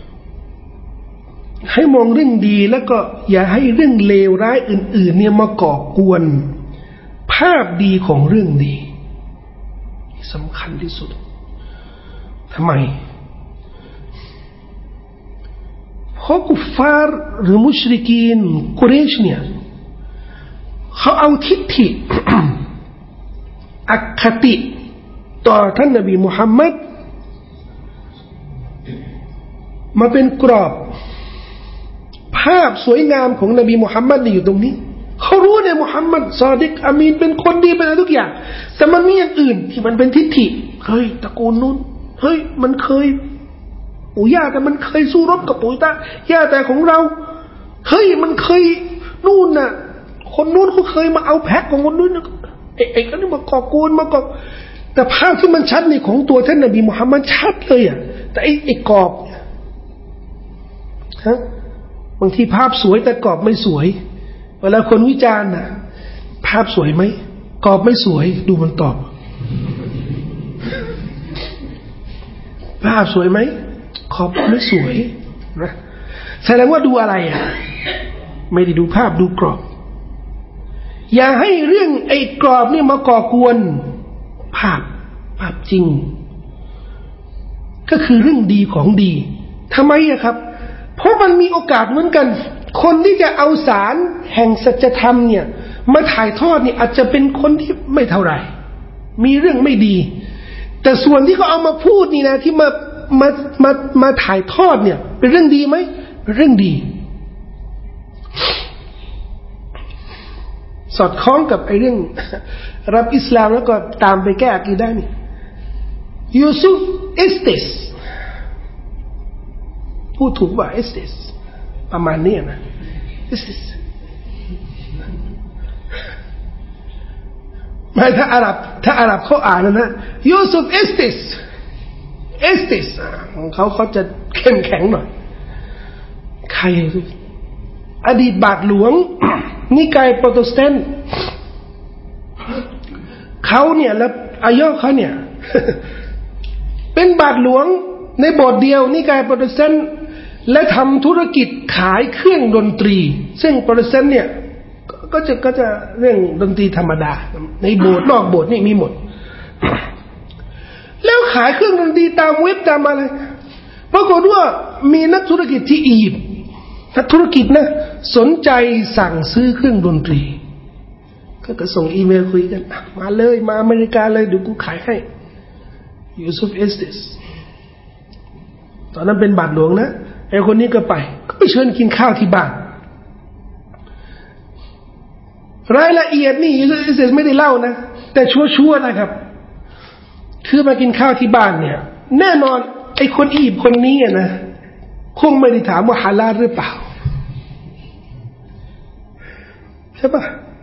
[SPEAKER 1] ให้มองเรื่องดีแล้วก็อย่าให้เรื่องเลวร้ายอื่นๆเนี่ยมาก่อกวนภาพดีของเรื่องดีสำคัญที่สุดทำไมเพราะกุฟฟาร์หรือมุชริกีนกุเรชเนี่ยเขาเอาทิฏฐิ อคติต่อท่านนบีมุฮัมมัดมาเป็นกรอบภาพสวยงามของนบีมุฮัมมัดนี่อยู่ตรงนี้เขารู้เนี่ยมุฮัมมัดซอดิกอามีนเป็นคนดีเป็นอะไรทุกอย่างแต่มันมีอย่างอื่นที่มันเป็นทิฏฐิเฮ้ยตระกูลนู้นเฮ้ยมันเคยปู่ย่าแต่มันเคยสู้รบกับปู่ย่าแต่ของเราเฮ้ยมันเคยนู่นน่ะคนนู้นเขาเคยมาเอาแพะของคนนู้นไอ้คนนี้มาก่อกวนมาก่อแต่ภาพที่มันชัดในของตัวท่านนบีมุฮัมมัดชัดเลยอ่ะแต่ไอ้กรอบเนี่ยฮะบางทีภาพสวยแต่กรอบไม่สวยเวลาคนวิจารณ์น่ะภาพสวยไหมกรอบไม่สวยดูมันตอบภาพสวยไหมกรอบไม่สวยนะแสดงว่าดูอะไรอ่ะไม่ได้ดูภาพดูกรอบอย่าให้เรื่องไอ้กรอบนี่มาก่อกวนภาพจริงก็คือเรื่องดีของดีทำไมอะครับเพราะมันมีโอกาสเหมือนกันคนที่จะเอาสารแห่งสัจธรรมเนี่ยมาถ่ายทอดเนี่ยอาจจะเป็นคนที่ไม่เท่าไหร่มีเรื่องไม่ดีแต่ส่วนที่เขาเอามาพูดนี่นะที่มาถ่ายทอดเนี่ยเป็นเรื่องดีไหมเป็นเรื่องดีสอดคล้องกับไอ้เรื่องรับอิสลามแล้วก็ตามไปแก้อะกีดะห์นี่ยูซุฟเอสเตสพูดถูกว่าเอสเตสประมาณนี้นะไม่ถ้าอาหรับเขาอ่านนะยูซุฟเอสติสเขาจะเข้มแข็งหน่อยใครอดีตบาทหลวงนิกายโปรเตสแตนต์เขาเนี่ยแล้วอายุเขาเนี่ยเป็นบาทหลวงในโบสถ์เดียวนิกายโปรเตสแตนต์และทำธุรกิจขายเครื่องดนตรีซึ่งโปรเตสแตนต์เนี่ยก็จะเรื่องดนตรีธรรมดาในโบสถ์นอกโบสถ์นี่มีหมดแล้วขายเครื่องดนตรีตามเว็บตามอะไรปรากฏว่ามีนักธุรกิจที่อียิปต์นักธุรกิจนะสนใจสั่งซื้อเครื่องดนตรีก็ส่งอีเมลคุยกันมาเลยมาอเมริกาเลยเดี๋ยวกูขายให้ยูซุฟเอสติสตอนนั้นเป็นบาทหลวงนะไอ้คนนี้ก็ไปเชิญกินข้าวที่บ้านรายละเอียดนี่ยูซุฟเอสติสไม่ได้เล่านะแต่ชัวร์นะครับคือมากินข้าวที่บ้านเนี่ยแน่นอนไอ้คนอียิปต์คนนี้นะคงไม่ได้ถามว่าฮาลาลหรือเปล่าใช่ปะ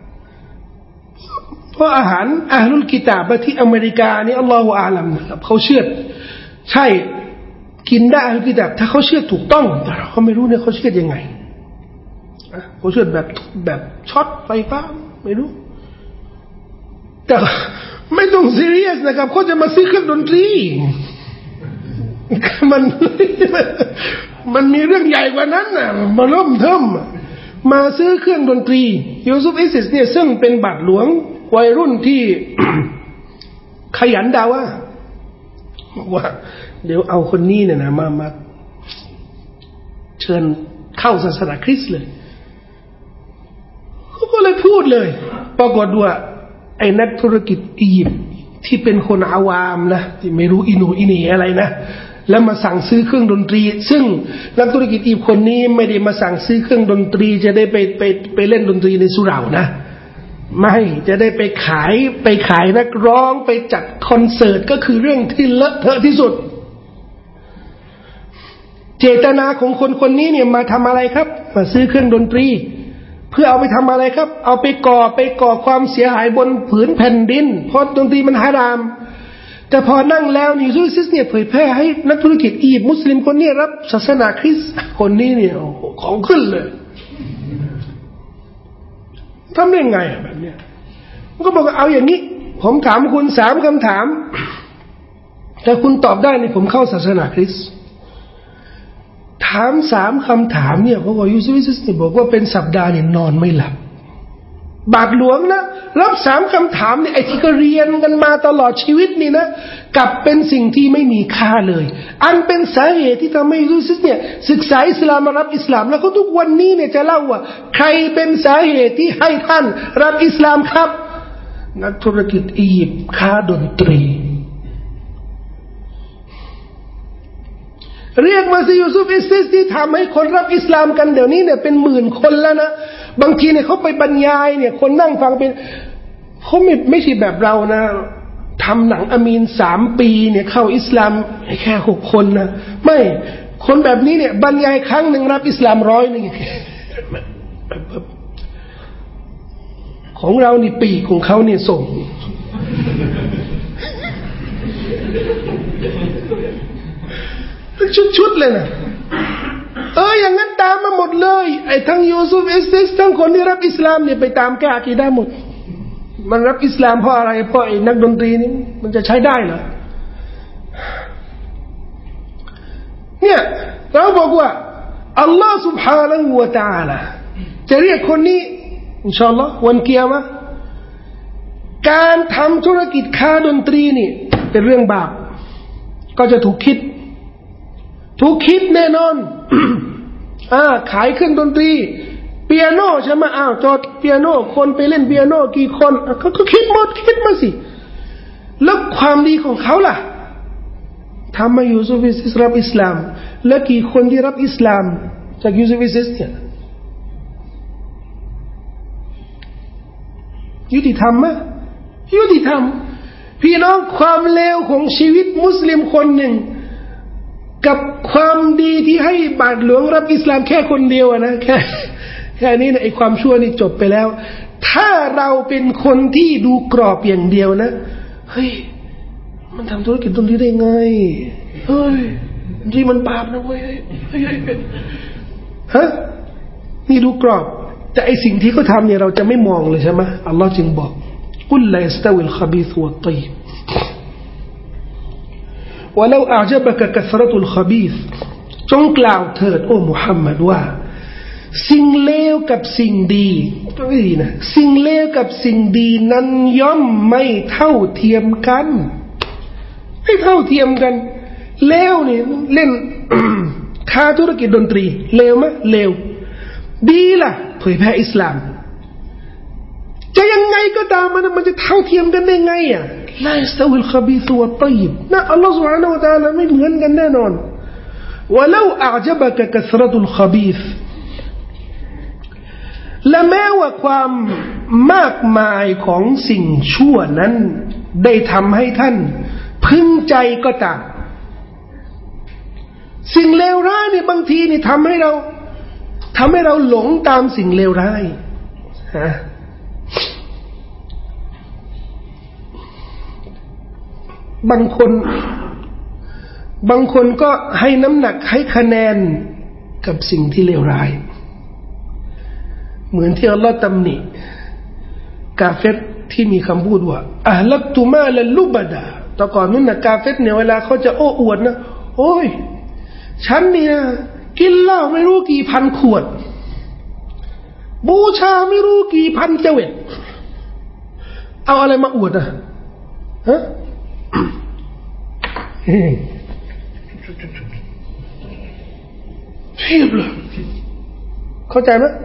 [SPEAKER 1] เพราะอาหารอัลลุลกิตาบที่อเมริกานี่อัลลอฮฺอาลัมนะครับเขาเชื่อใช่กินได้อัลลุลกิตาบถ้าเขาเชื่อถูกต้องแต่เขาไม่รู้เนี่ยเขาเชื่อยังไงเขาเชื่อแบบช็อตไฟฟ้าไม่รู้แต่ไม่ต้องซีเรียสนะครับเขาจะมาซื้อเครื่องดนตรีมันมีเรื่องใหญ่กว่านั้นน่ะมาล้มเทิมมาซื้อเครื่องดนตรียูซุฟอิสซิสเนี่ยซึ่งเป็นบาทหลวงวัยรุ่นที่ ขยันดาว่าบอกว่าเดี๋ยวเอาคนนี้เนี่ยนะมาเชิญเข้าศาสนาคริสต์เลยเขาก็เลยพูดเลยปรากฏว่าไอ้นักธุรกิจอียิปต์ที่เป็นคนอาวามนะที่ไม่รู้อินูอินีอะไรนะแล้วมาสั่งซื้อเครื่องดนตรีซึ่งนักธุรกิจอียิปต์คนนี้ไม่ได้มาสั่งซื้อเครื่องดนตรีจะได้ไปเล่นดนตรีในสุเหร่านะไม่จะได้ไปขายนักร้องไปจัดคอนเสิร์ตก็คือเรื่องที่เลอะเทอะที่สุดเจตนาของคนนี้เนี่ยมาทำอะไรครับมาซื้อเครื่องดนตรีเพื่อเอาไปทำอะไรครับเอาไปก่อความเสียหายบนผืนแผ่นดินเพราะดนตรีมันฮารามแต่พอนั่งแล้วนี่ยูซุฟเนี่ยเผยแพร่ให้นักธุรกิจอียิปต์มุสลิมคนนี้รับศาสนาคริสต์คนนี้เนี่ยของขึ้นเลยทำได้ไงแบบเนี้ยก็บอกว่าเอาอย่างนี้ผมถามคุณ3 คำถามถ้าคุณตอบได้นี่ผมเข้าศาสนาคริสต์ถาม3 คำถามเนี่ยเพราะว่ายูซุฟเนี่ยบอกว่าเป็นสัปดาห์เนี่ยนอนไม่หลับบาทหลวงนะรับ3 คำถามเนี่ยไอ้ที่ก็เรียนกันมาตลอดชีวิตนี่นะกลับเป็นสิ่งที่ไม่มีค่าเลยอันเป็นสาเหตุที่ทำให้ยูซุฟเนี่ยศึกษาอิสลามมารับอิสลามแล้วก็ทุกวันนี้เนี่ยจะเล่าว่าใครเป็นสาเหตุที่ให้ท่านรับอิสลามครับนักธุรกิจอียิปต์ค้าดนตรีเรียกมาซิยูซุฟอิสซิสที่ทำให้คนรับอิสลามกันเดี๋ยวนี้เนี่ยเป็น10,000 คนแล้วนะบางทีเนี่ยเขาไปบรรยายเนี่ยคนนั่งฟังเป็นเขาไม่ใช่แบบเรานะทำหนังอามีน3 ปีเนี่ยเข้าอิสลามแค่6 คนนะไม่คนแบบนี้เนี่ยบรรยายครั้งหนึ่งรับอิสลาม100 นึงของเรานี่ปีของเขาเนี่ยส่งชุดเลยนะอย่างนั้นตามมาหมดเลยไอ้ทั้งยูซุฟอิสซิสทั้งคนที่รับอิสลามเนี่ยไปตามแก้อะกีดะห์หมดมันรับอิสลามเพราะอะไรเพราะไอ้นักดนตรีนี่มันจะใช้ได้เหรอเนี่ยเราบอกว่าอัลลอฮฺ سبحانه และ تعالى จะเรียกคนนี้อินชาอัลลอฮ์วันกิยามะห์การทำธุรกิจค้าดนตรีนี่เป็นเรื่องบาปก็จะถูกคิดแน่นอน ขายเครื่องดนตรีเปียโนใช่ไหมจอดเปียโนคนไปเล่นเปียโนกี่คนก็คิดมาสิแล้วความดีของเขาล่ะทำมายูซุฟอิสซิสรับอิสลามและกี่คนที่รับอิสลามจากยูซุฟอิสซิสเนี่ยยุติธรรมไหมยุติธรรมพี่น้องความเลวของชีวิตมุสลิมคนหนึ่งกับความดีที่ให้บาทหลวงรับอิสลามแค่คนเดียวนะแค่นี้นะไอ้ความชั่วนี่จบไปแล้วถ้าเราเป็นคนที่ดูกรอบอย่างเดียวนะเฮ้ยมันทำธุรกิจตรงนี้ได้ไงเฮ้ยจริงมันบาปนะเว้ยฮะนี่ดูกรอบแต่ไอ้สิ่งที่เขาทำเนี่ยเราจะไม่มองเลยใช่ไหมอัลลอฮ์จึงบอกกุลลายัสตาวิลขบีษวัตฏอยบولو أعجبك كثرة الخبيث จงกล่าวเถิดโอ้มุฮัมมัดว่าสิ่งเลวกับสิ่งดีก็ดีนะสิ่งเลวกับสิ่งดีนั้นย่อมไม่เท่าเทียมกันไม่เท่าเทียมกันเลวนี่เล่น ค้าธุรกิจดนตรีเลวมั้ยเลวดีล่ะเผยแผ่อิสลามจะยังไงก็ตามมันจะเท่าเทียมกันได้ไงอ่ะลายัสตาวิลขบีษวัตฏอยบนะอัลลอฮฺ سبحانه และ تعالى ไม่เหมือนกันแน่นอนولو أعجبك كثرة الخبيث และแม้ว่าความมากมายของสิ่งชั่วนั้นได้ทำให้ท่านพึงใจก็ตามสิ่งเลวร้ายเนี่ยบางทีนี่ทำให้เราหลงตามสิ่งเลวร้ายบางคนก็ให้น้ำหนักให้คะแนนกับสิ่งที่เลวร้ายเหมือนที่อัลลอฮ์ตำหนิกาเฟรที่มีคำพูดว่าอะลักตุมาลลุบดาแต่ก่อนนู้นนะกาเฟรเนี่ยเวลาเขาจะโอ้อวดนะโอ้ยฉันเนี่ยกินเหล้าไม่รู้กี่พันขวดบูชาไม่รู้กี่พันเจวิตเอาอะไรมาอวดอะฮะเพียบเลยเข้าใจไหม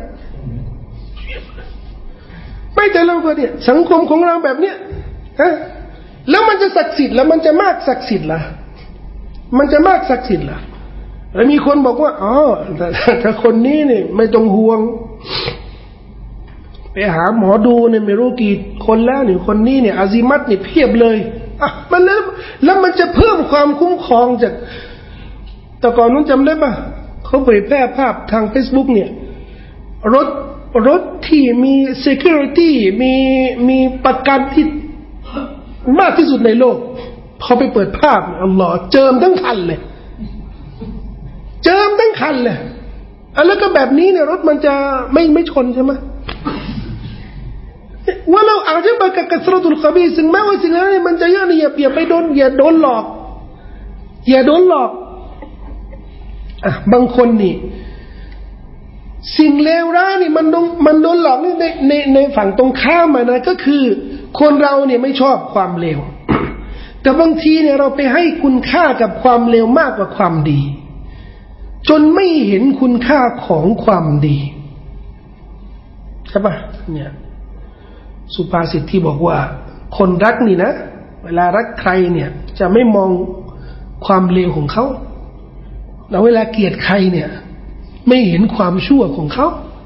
[SPEAKER 1] ไม่แต่เราก็เนี่ยสังคมของเราแบบเนี้ยฮะแล้วมันจะศักดิ์สิทธิ์แล้วมันจะมากศักดิ์สิทธิ์ล่ะมันจะมากศักดิ์สิทธิ์ล่ะแล้วมีคนบอกว่าอ๋อแต่คนนี้เนี่ยไม่ต้องห่วงไปหาหมอดูเนี่ยไม่รู้กี่คนแล้วเนี่ยคนนี้เนี่ยอาซิมัตเนี่ยเพียบเลยอ่ะมันแล้วมันจะเพิ่มความคุ้มครองจากแต่ก่อนนู้นจำได้ป่ะเขาเผยแพร่ภาพทาง Facebook เนี่ยรถที่มี security มีประกันที่มากที่สุดในโลกพอไปเปิดภาพอัลลอฮ์เจิมทั้งคันเลยเจิมทั้งคันเลยแล้วก็แบบนี้เนี่ยรถมันจะไม่ชนใช่ไหมว่าเราอาจจะมากับกษัตริย์ตุลกบีซึ่งแม้ว่าสิ่งนั้นมันจะเยอะนี่อย่าไปอย่าโดนหลอกบางคนนี่สิ่งเลวร้ายนี่มันโดนหลอกนี่ในฝั่งตรงข้ามนะก็คือคนเราเนี่ยไม่ชอบความเลวแต่บางทีเนี่ยเราไปให้คุณค่ากับความเลวมากกว่าความดีจนไม่เห็นคุณค่าของความดีใช่ปะเนี่ยสุภาษิตที่บอกว่าคนรักนี่นะเวลารักใครเนี่ยจะไม่มองความเลวของเขาแล้วเวลาเกลียดใครเนี่ยไม่เห็นความชั่วของเขา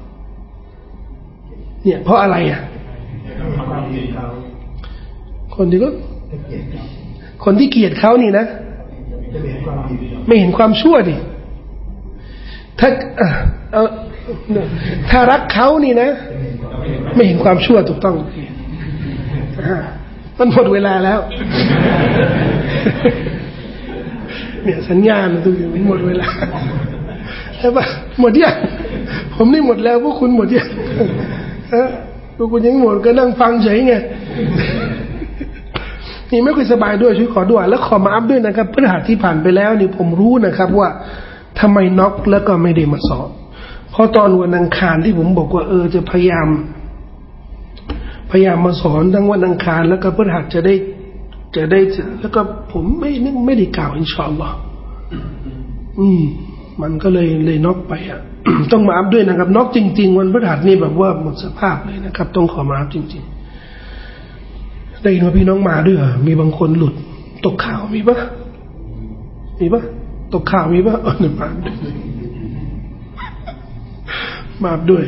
[SPEAKER 1] เนี่ยเพราะอะไรอ่ะคนที่เกลียดเขานี่นะไม่เห็นความชั่วดิถ้ารักเขานี่นะไม่เห็นความชั่วถูกต้องมันหมดเวลาแล้วเนี่ยสัญญาณทุกอย่างมันหมดเวลาใช่ปะหมดยังผมนี่หมดแล้วพวกคุณหมดยังพวกคุณยังหมดก็นั่งฟังเฉยไงนี่ไม่ค่อยสบายด้วยช่วยขอดุอาแล้วขอมาอัพด้วยนะครับพฤหัสที่ผ่านไปแล้วนี่ผมรู้นะครับว่าทำไมน็อกแล้วก็ไม่ได้มาสอนเพราะตอนวันอังคารที่ผมบอกว่าจะพยายามมาสอนทั้งวันอังคารแล้วก็พฤหัสจะได้แล้วก็ผมไม่ได้กล่าวอินชาอัลลอฮ์มันก็เลยน็อกไปอ่ะ ต้องมาอัพด้วยนะครับน็อกจริงๆวันพฤหัสนี่แบบว่าหมดสภาพเลยนะครับต้องขอมาอัพจริงๆได้ยินว่าพี่น้องมาด้วยมีบางคนหลุดตกข่าวมีปะตกข่าวมีปะมาอัพด้วย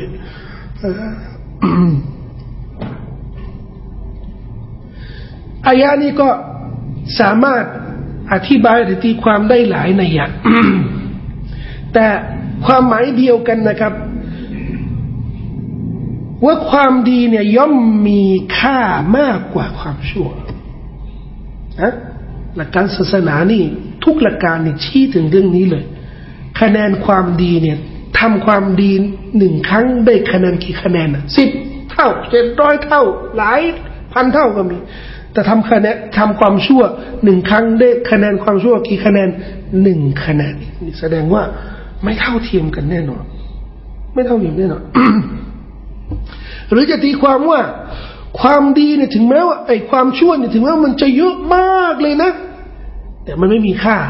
[SPEAKER 1] อายะนี้ก็สามารถอธิบายหรือตีความได้หลายนัยยะแต่ความหมายเดียวกันนะครับว่าความดีเนี่ยย่อมมีค่ามากกว่าความชั่วนะหลักการศาสนานี่ทุกหลักการนี่ชี้ถึงเรื่องนี้เลยคะแนนความดีเนี่ยทำความดี1 ครั้งได้คะแนนกี่คะแนน10 เท่า700 เท่าหลายพันเท่าก็มีแต่ทำความชั่ว1 ครั้งได้คะแนนความชั่วกี่คะแนน1 คะแนนนี่แสดงว่าไม่เท่าเทียมกันแน่นอนไม่เท่าเทียมแน่นอน หรือจะตีความว่าความดีเนี่ยถึงแม้ว่าไอ้ความชั่วเนี่ยถึงแม้ว่ามันจะเยอะมากเลยนะแต่มันไม่มีค่า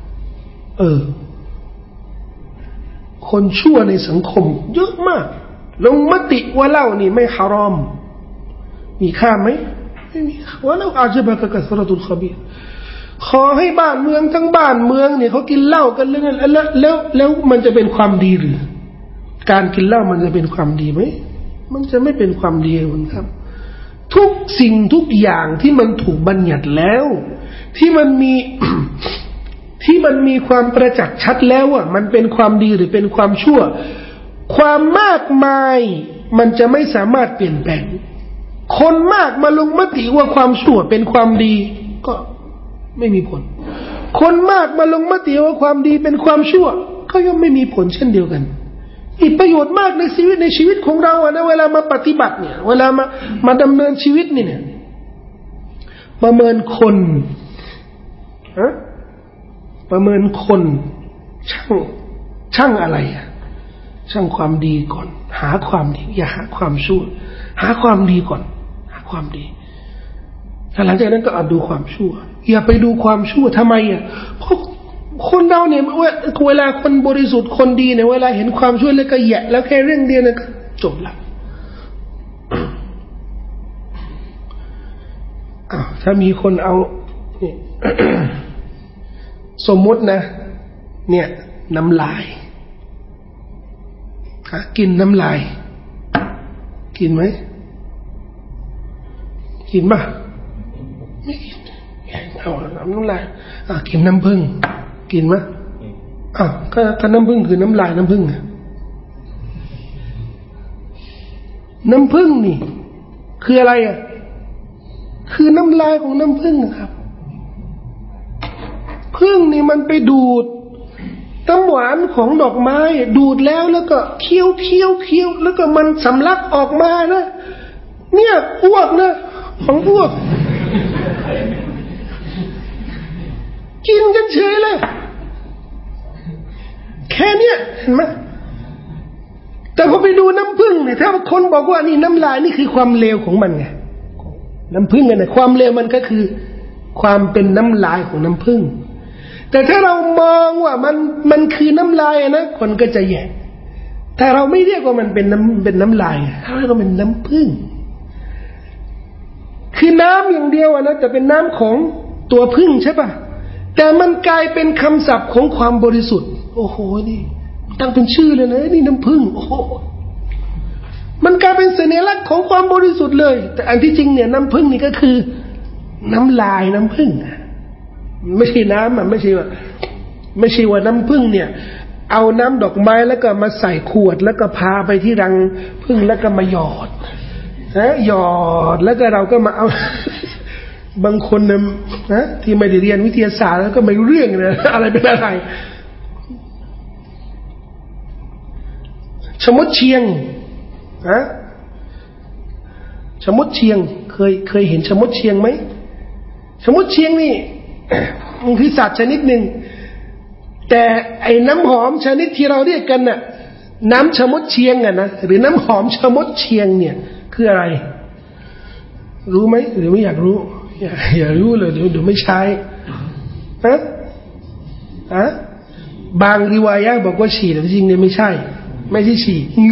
[SPEAKER 1] คนชั่วในสังคมเยอะมากลงมติว่าเหล้านี่ไม่ฮารอมมีค่าไหมไม่มีว่าเราอาจจะแบบกัสรตุลขบีขอให้บ้านเมืองทั้งบ้านเมืองเนี่ยเขากินเหล้ากันแล้วมันจะเป็นความดีหรือการกินเหล้ามันจะเป็นความดีไหมมันจะไม่เป็นความดีครับทุกสิ่งทุกอย่างที่มันถูกบัญญัติแล้วที่มันมี ที่มันมีความประจักษ์ชัดแล้วว่ามันเป็นความดีหรือเป็นความชั่วความมากมายมันจะไม่สามารถเปลี่ยนแปลงคนมากมาลงมติว่าความชั่วเป็นความดีก็ไม่มีผลคนมากมาลงมติว่าความดีเป็นความชั่วก็ย่อมไม่มีผลเช่นเดียวกันมีประโยชน์มากในชีวิตของเรานะเวลามาปฏิบัติเนี่ยเวลามาดำเนินชีวิตเนี่ยประเมินคนประเมินคนช่างอะไรช่างความดีก่อนหาความดีอย่าหาความชั่วหาความดีก่อนหาความดีหลังจากนั้นก็เอาดูความชั่วอย่าไปดูความชั่วทำไมเพราะคนเราเนี่ยเวลาคนบริสุทธิ์คนดีเนี่ยเวลาเห็นความชั่วแล้วก็แยะแล้วแค่เรื่องเดียวนะก็จบละถ้ามีคนเอา สมมตินะเนี่ยน้ำลายกินน้ำลายกินไหมกินป่ะไม่กินเอาน้ำลายกินน้ำผึ้งกินไหมก็ถ้าน้ำผึ้งคือน้ำลายน้ำผึ้งน้ำผึ้งนี่คืออะไรคือน้ำลายของน้ำผึ้งครับผึ้งนี่มันไปดูดน้ำหวานของดอกไม้ดูดแล้วก็เคี้ยวแล้วก็มันสำลักออกมานะเนี่ยอ้วกนะของอ้วกกินกันเฉยเลยแค่เนี้ยเห็นไหมแต่พอไปดูน้ำผึ้งเนี่ยถ้าคนบอกว่านี่น้ำลายนี่คือความเลวของมันไงน้ำผึ้งเนี่ยความเลวมันก็คือความเป็นน้ำลายของน้ำผึ้งแต่ถ้าเรามองว่ามันคือน้ำลายนะคนก็จะแย่แต่เราไม่เรียกว่ามันเป็นน้ำลายเราเรียกว่าเป็นน้ำผึ้งคือน้ำอย่างเดียวนะแต่เป็นน้ำของตัวผึ้งใช่ป่ะแต่มันกลายเป็นคำศัพท์ของความบริสุทธิ์โอ้โหนี่ตั้งเป็นชื่อเลยนะนี่น้ำผึ้งโอ้โหมันกลายเป็นสัญลักษณ์ของความบริสุทธิ์เลยแต่อันที่จริงเนี่ยน้ำผึ้งนี่ก็คือน้ำลายน้ำผึ้งไม่ใช่น้ำไม่ใช่ว่าน้ำผึ้งเนี่ยเอาน้ำดอกไม้แล้วก็มาใส่ขวดแล้วก็พาไปที่รังผึ้งแล้วก็มาหยอดหยอดแล้วก็เราก็มาเอาบางคนนะที่ไม่ได้เรียนวิทยาศาสตร์แล้วก็ไม่รู้เรื่องนะอะไรเป็นอะไรชมดเชียงชมดเชียงเคยเห็นชมดเชียงไหมชมดเชียงนี่มันคือสัตว์ชนิดหนึ่งแต่ไอ้น้ำหอมชนิดที่เราเรียกกันน่ะน้ำชมดเชียงนะหรือน้ำหอมชมดเชียงเนี่ยคืออะไรรู้ไหมหรือไม่อยากรู้อย่ารู้เลยเดี๋ยวไม่ใช้บางริวายะบอกว่าฉี่แต่จริงเนี่ยไม่ใช่ฉี่เห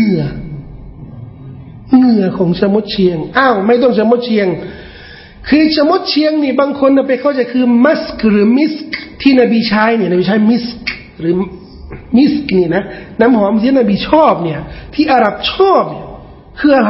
[SPEAKER 1] งื่อของชมดเชียงไม่ต้องชมดเชียงคือชมดเชียงนี่บางคนไปเข้าใจคือมัสก์หรือมิสก์ที่นบีใช้เนี่ยนบีใช้มิสก์หรือมิสก์นี่นะน้ำหอมที่นบีชอบเนี่ยที่อาหรับชอบเนี่ยคืออะไร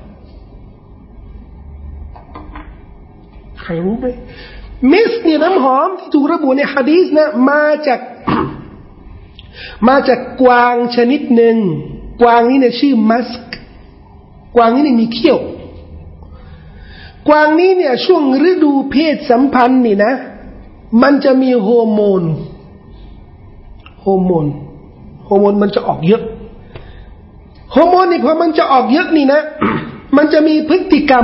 [SPEAKER 1] ใครรู้ไหมมิสก์เนี่ยน้ำหอมที่ถูกระบุในหะดีษนะมามาจากกวางชนิดหนึ่งกวางนี้เนี่ยชื่อมัสก์กวางนี้เนี่ยมีเขี้ยวกวางนี้เนี่ยช่วงฤดูเพศสัมพันธ์นี่นะมันจะมีฮอร์โมนมันจะออกเยอะฮอร์โมนนี่พอมันจะออกเยอะนี่นะ มันจะมีพฤติกรรม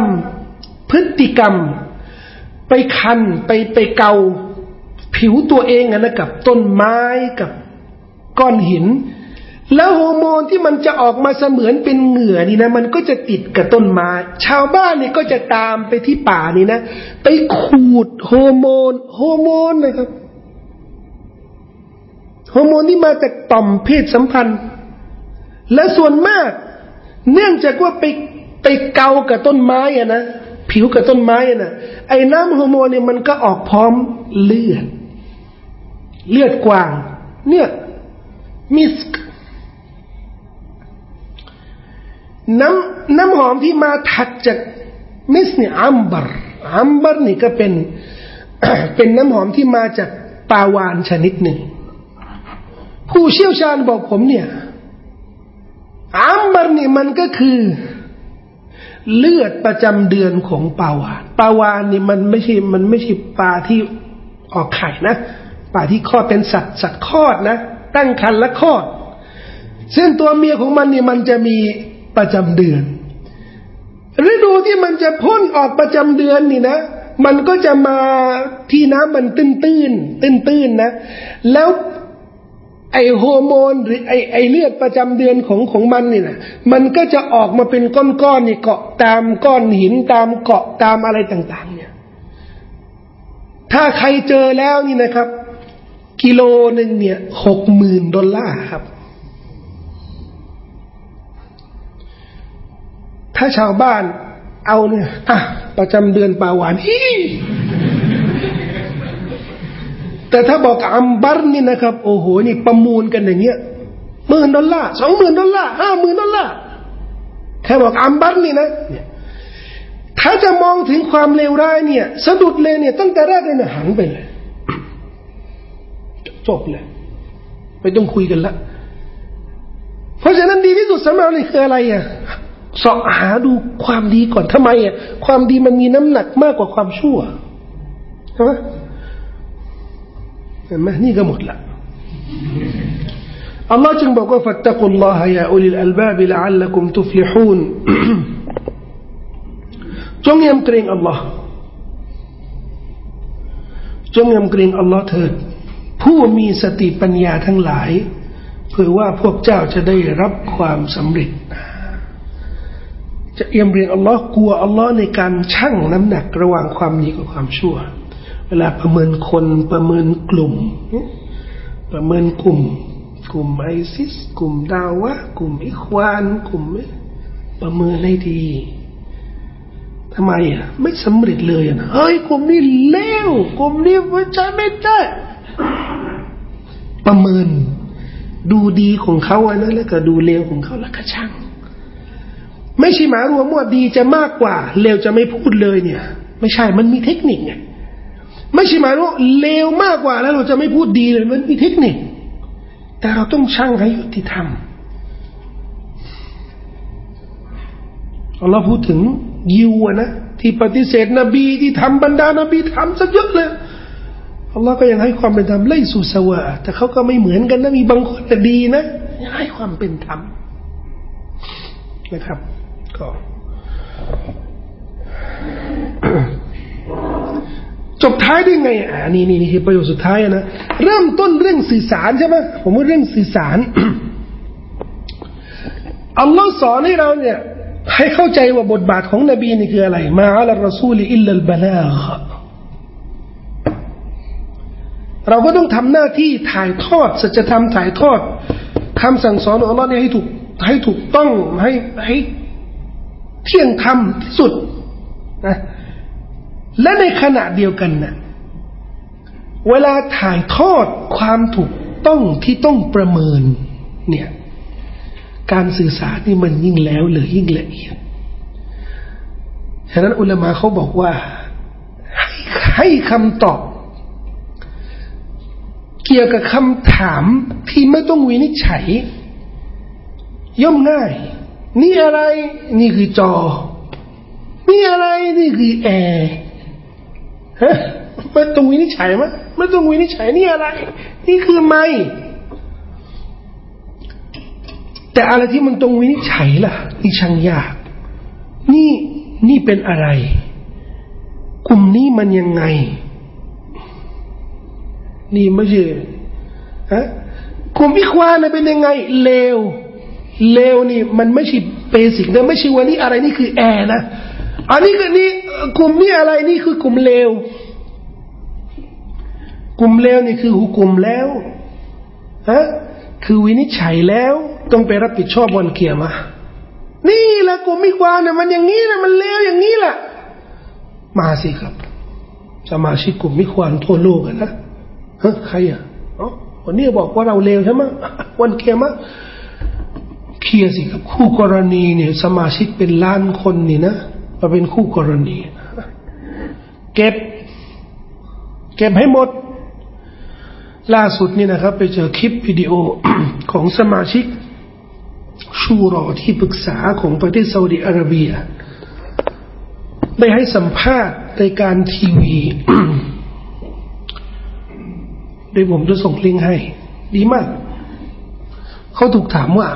[SPEAKER 1] ไปคันไปเกาผิวตัวเองนะกับต้นไม้กับก้อนหินแล้วฮอร์โมนที่มันจะออกมาเสมือนเป็นเหงื่อนี่นะมันก็จะติดกับต้นไม้ชาวบ้านนี่ก็จะตามไปที่ป่านี่นะไปขูดฮอร์โมนนะครับฮอร์โมนที่มาจากต่อมเพศสัมพันธ์และส่วนมากเนื่องจากว่าไปเกากับต้นไม้อะนะผิวกับต้นไม้อะนะไอ้น้ำฮอร์โมนเนี่ยมันก็ออกพร้อมเลือดกวางเนี่ยมิสก์น้ำหอมที่มาถัดจากมิสก์เนี่ยอัมบร์นี่ก็เป็น เป็นน้ำหอมที่มาจากปลาวาฬชนิดหนึ่งผู้เชี่ยวชาญบอกผมเนี่ยอัมบร์นี่มันก็คือเลือดประจำเดือนของปลาวาฬนี่มันไม่ใช่ปลาที่ออกไข่นะปลาที่คลอดเป็นสัตว์คลอดนะตั้งครรภ์และคลอดซึ่งตัวเมียของมันนี่มันจะมีประจำเดือนฤดูที่มันจะพ่นออกประจำเดือนนี่นะมันก็จะมาที่น้ำมันตื้นนะแล้วไอฮอร์โมนหรือไอเลือดประจำเดือนของมันนี่นะมันก็จะออกมาเป็นก้อนๆนี่เกาะตามก้อนหินตามเกาะตามอะไรต่างๆเนี่ยถ้าใครเจอแล้วนี่นะครับกิโลนึงเนี่ย$60,000ครับถ้าชาวบ้านเอาเนี่ยประจำเดือนปลาวาฬแต่ถ้าบอกอัมบัรนี่นะครับโอ้โหนี่ประมูลกันอย่างเงี้ย$10,000 $20,000 $50,000แค่บอกอัมบัรนี่นะถ้าจะมองถึงความเลวร้ายเนี่ยสะดุดเลยเนี่ยตั้งแต่แรกเลยเนี่ยหันไปเลยจบเลยไม่ต้องคุยกันละเพราะฉะนั้นดีที่สุดสำหรับเราคืออะไรอ่ะเสาะหาดูความดีก่อนทำไมอ่ะความดีมันมีน้ำหนักมากกว่าความชั่วใช่ไหมเห็นไหมนี่ก็หมดละอัลลอฮ์จึงบอกว่าฟัตตะกุลลอฮะยาอุลิลอัลบาบิละอัลลักุมตุฟลิฮูนจงยำเกรงอัลลอฮ์จงยำเกรงอัลลอฮ์เถิดผู้มีสติปัญญาทั้งหลายเพื่อว่าพวกเจ้าจะได้รับความสำเร็จจะเอียมเรียงอัลลอฮ์กลัวอัลลอฮ์ในการชั่งน้ำหนักระหว่างความดีกับความชั่วเวลาประเมินคนประเมินกลุ่มไอซิสกลุ่มดาวะกลุ่มอิควานกลุ่มประเมินให้ดีทำไมอ่ะไม่สำเร็จเลยอ่ะเฮ้ยกลุ่มนี้เลวกลุ่มนี้ไม่ใช่ประเมินดูดีของเขาอ่ะนะแล้วก็ดูเลวของเขาแล้วก็ช่างไม่ใช่หมายรวมว่าดีจะมากกว่าเลวจะไม่พูดเลยเนี่ยไม่ใช่มันมีเทคนิคไงไม่ใช่หมายว่าเลวมากกว่าแล้วเราจะไม่พูดดีเลยมันมีเทคนิคแต่เราต้องชั่งให้ยุติธรรมเราพูดถึงยิวนะที่ปฏิเสธนบีที่ทำบรรดานบีทำซะเยอะเลยอัลลอฮ์ก็ยังให้ความเป็นธรรมไล่สู่สวะแต่เขาก็ไม่เหมือนกันนะมีบางคนแต่ดีนะยังให้ความเป็นธรรมนะครับก็จบท้ายได้ไงนี่คือประโยชน์สุดท้ายนะเริ่มต้นเรื่องสื่อสารใช่ไหมผมว่าเรื่องสื่อสาร อัลลอฮ์สอนให้เราเนี่ยให้เข้าใจว่าบทบาทของนบีนี่คืออะไรมาอัลรอซูลอิลลัลบะลาฆเราก็ต้องทำหน้าที่ถ่ายทอดสัจธรรมถ่ายทอดคำสั่งสอนของอัลลอฮ์เนี่ยให้ถูกต้องให้เที่ยงธรรมที่สุดนะและในขณะเดียวกันนะเวลาถ่ายทอดความถูกต้องที่ต้องประเมินเนี่ยการสื่อสารนี่มันยิ่งแล้วเลยยิ่งละเอียดฉะนั้นอุลามะเขาบอกว่าให้คำตอบเกี่ยวกับคำถามที่ไม่ต้องวินิจฉัยย่อมง่ายนี่อะไรนี่คือจอนี่อะไรนี่คือแอร์ไม่ต้องวินิจฉัยมั้ยไม่ต้องวินิจฉัยนี่อะไรนี่คือไม้แต่อะไรที่มันต้องวินิจฉัยล่ะนี่ช่างยากนี่เป็นอะไรกลุ่มนี้มันยังไงนี่ไม่ใช่กลุ่มอิควานเป็นยังไงเลวนี่มันไม่ใช่เบสิกนะไม่ใช่ว่านี่อะไรนี่คือแอร์นะอันนี้ก็นี่กลุ่มนี้อะไรนี่คือกลุ่มเลวกลุ่มเลวนี่คือหุกุมแล้วคือวินิจฉัยแล้วต้องไปรับผิดชอบวันเกียรตินี่แหละกลุ่มอิควานมันอย่างนี้นะมันเลวอย่างนี้แหละมาสิครับสมาชิกกลุ่มอิควานทั่วโลกนะใครอ่ะวันนี้บอกว่าเราเลวใช่ไหมวันเกียรติเคลียร์สิครับคู่กรณีเนี่ยสมาชิกเป็นล้านคนนี่นะมาเป็นคู่กรณีเก็บให้หมดล่าสุดนี่นะครับไปเจอคลิปวิดีโอ ของสมาชิกชูรอที่ปรึกษาของประเทศซาอุดิอาระเบียได้ให้สัมภาษณ์ในการทีวี โดยผมจะส่งลิงก์ให้ดีมากเขาถูกถามว่า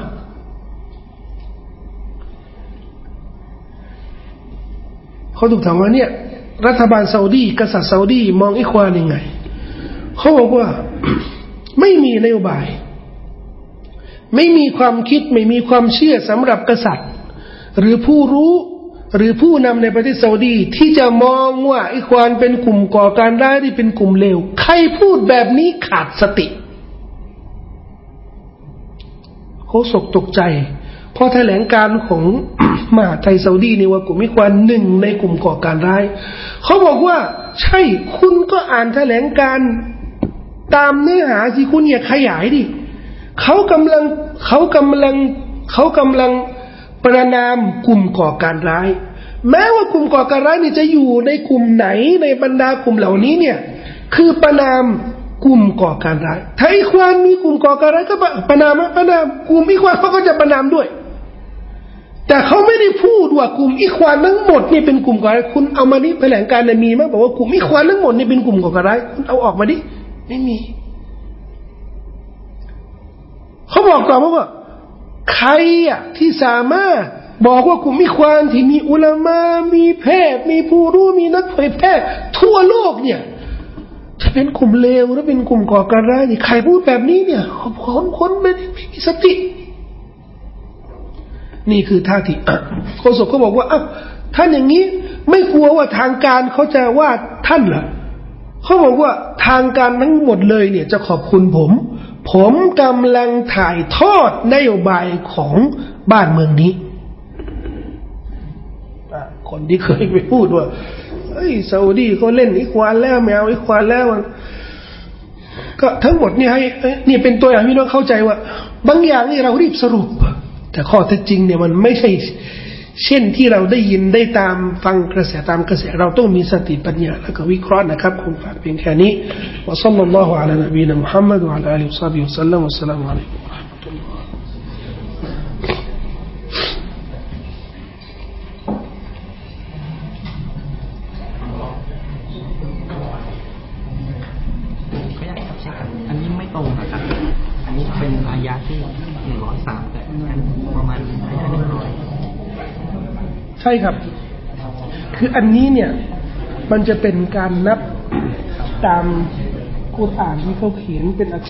[SPEAKER 1] เนี่ยรัฐบาลซาอุดีกษัตริย์ซาอุดีมองอิควานยังไงเขาบอกว่า ไม่มีนโยบายไม่มีความคิดไม่มีความเชื่อสำหรับกษัตริย์หรือผู้รู้หรือผู้นำในประเทศซาอุดีที่จะมองว่าอิควานเป็นกลุ่มก่อการร้ายที่เป็นกลุ่มเลวใครพูดแบบนี้ขาดสติเขาตกใจเพราะแถลงการของ มหาไทยซาอุดีนี่ว่ากลุ่มอิควานหนึ่งในกลุ่มก่อการร้ายเขาบอกว่าใช่คุณก็อ่านแถลงการตามเนื้อหาสิคุณอย่าขยายดิเขากำลังประนามกลุ่มก่อการร้ายแม้ว่ากลุ่มก่อการร้ายนี่จะอยู่ในกลุ่มไหนในบรรดากลุ่มเหล่านี้เนี่ยคือประนามกลุ่มก่อการร้ายถ้าอิควานมีกลุ่มก่อการร้ายก็ประนามกลุ่มอิควานเขาก็จะประนามด้วยแต่เขาไม่ได้พูดว่ากลุ่มอิควานทั้งหมดนี่เป็นกลุ่มก่อการร้ายคุณเอามาดิแถลงการมีมั้ยบอกว่ากลุ่มอิควานทั้งหมดนี่เป็นกลุ่มก่อการร้ายคุณเอาออกมาดิไม่มีเขาบอกต่อว่าใครที่สามารถบอกว่ากลุ่มอิควานที่มีอุลามะมีแพทย์มีผู้รู้มีนักเผยแพร่ทั่วโลกเนี่ยจะเป็นกลุ่มเลวหรือเป็นกลุ่มก่อการร้ายนี่ใครพูดแบบนี้เนี่ยคนไม่มีสตินี่คือท่าทีโฆษกเขาบอกว่าท่านอย่างนี้ไม่กลัวว่าทางการเขาจะว่าท่านเหรอเขาบอกว่าทางการทั้งหมดเลยเนี่ยจะขอบคุณผมกำลังถ่ายทอดนโยบายของบ้านเมืองนี้คนที่เคยไปพูดว่าซาอุดีเขาเล่นอิควานแล้วแมวอิควานแล้วก็ทั้งหมดนี่ให้นี่เป็นตัวอย่างให้น้องเข้าใจว่าบางอย่างนี่เรารีบสรุปแต่ข้อเท็จจริงเนี่ยมันไม่ใช่เช่นที่เราได้ยินได้ตามฟังกระแสตามกระแสเราต้องมีสติปัญญาแล้วก็วิเคราะห์นะครับคงฝากเพียงแค่นี้วะศ็อลลัลลอฮุอะลานบีนะมุฮัมมัดวะอะลาอาลิฮิวะศอฮบิฮิวะซัลลัมวัสสลามุอะลัยกุมวะเราะห์มะตุลลอฮ์
[SPEAKER 2] อันนี้ไม่ตรงนะครับอันนี้เป็นอายะที่103แต่ประมาณอายะ100
[SPEAKER 1] ใช่ครับคืออันนี้เนี่ยมันจะเป็นการนับตามกุรอานที่เขาเขียนเป็น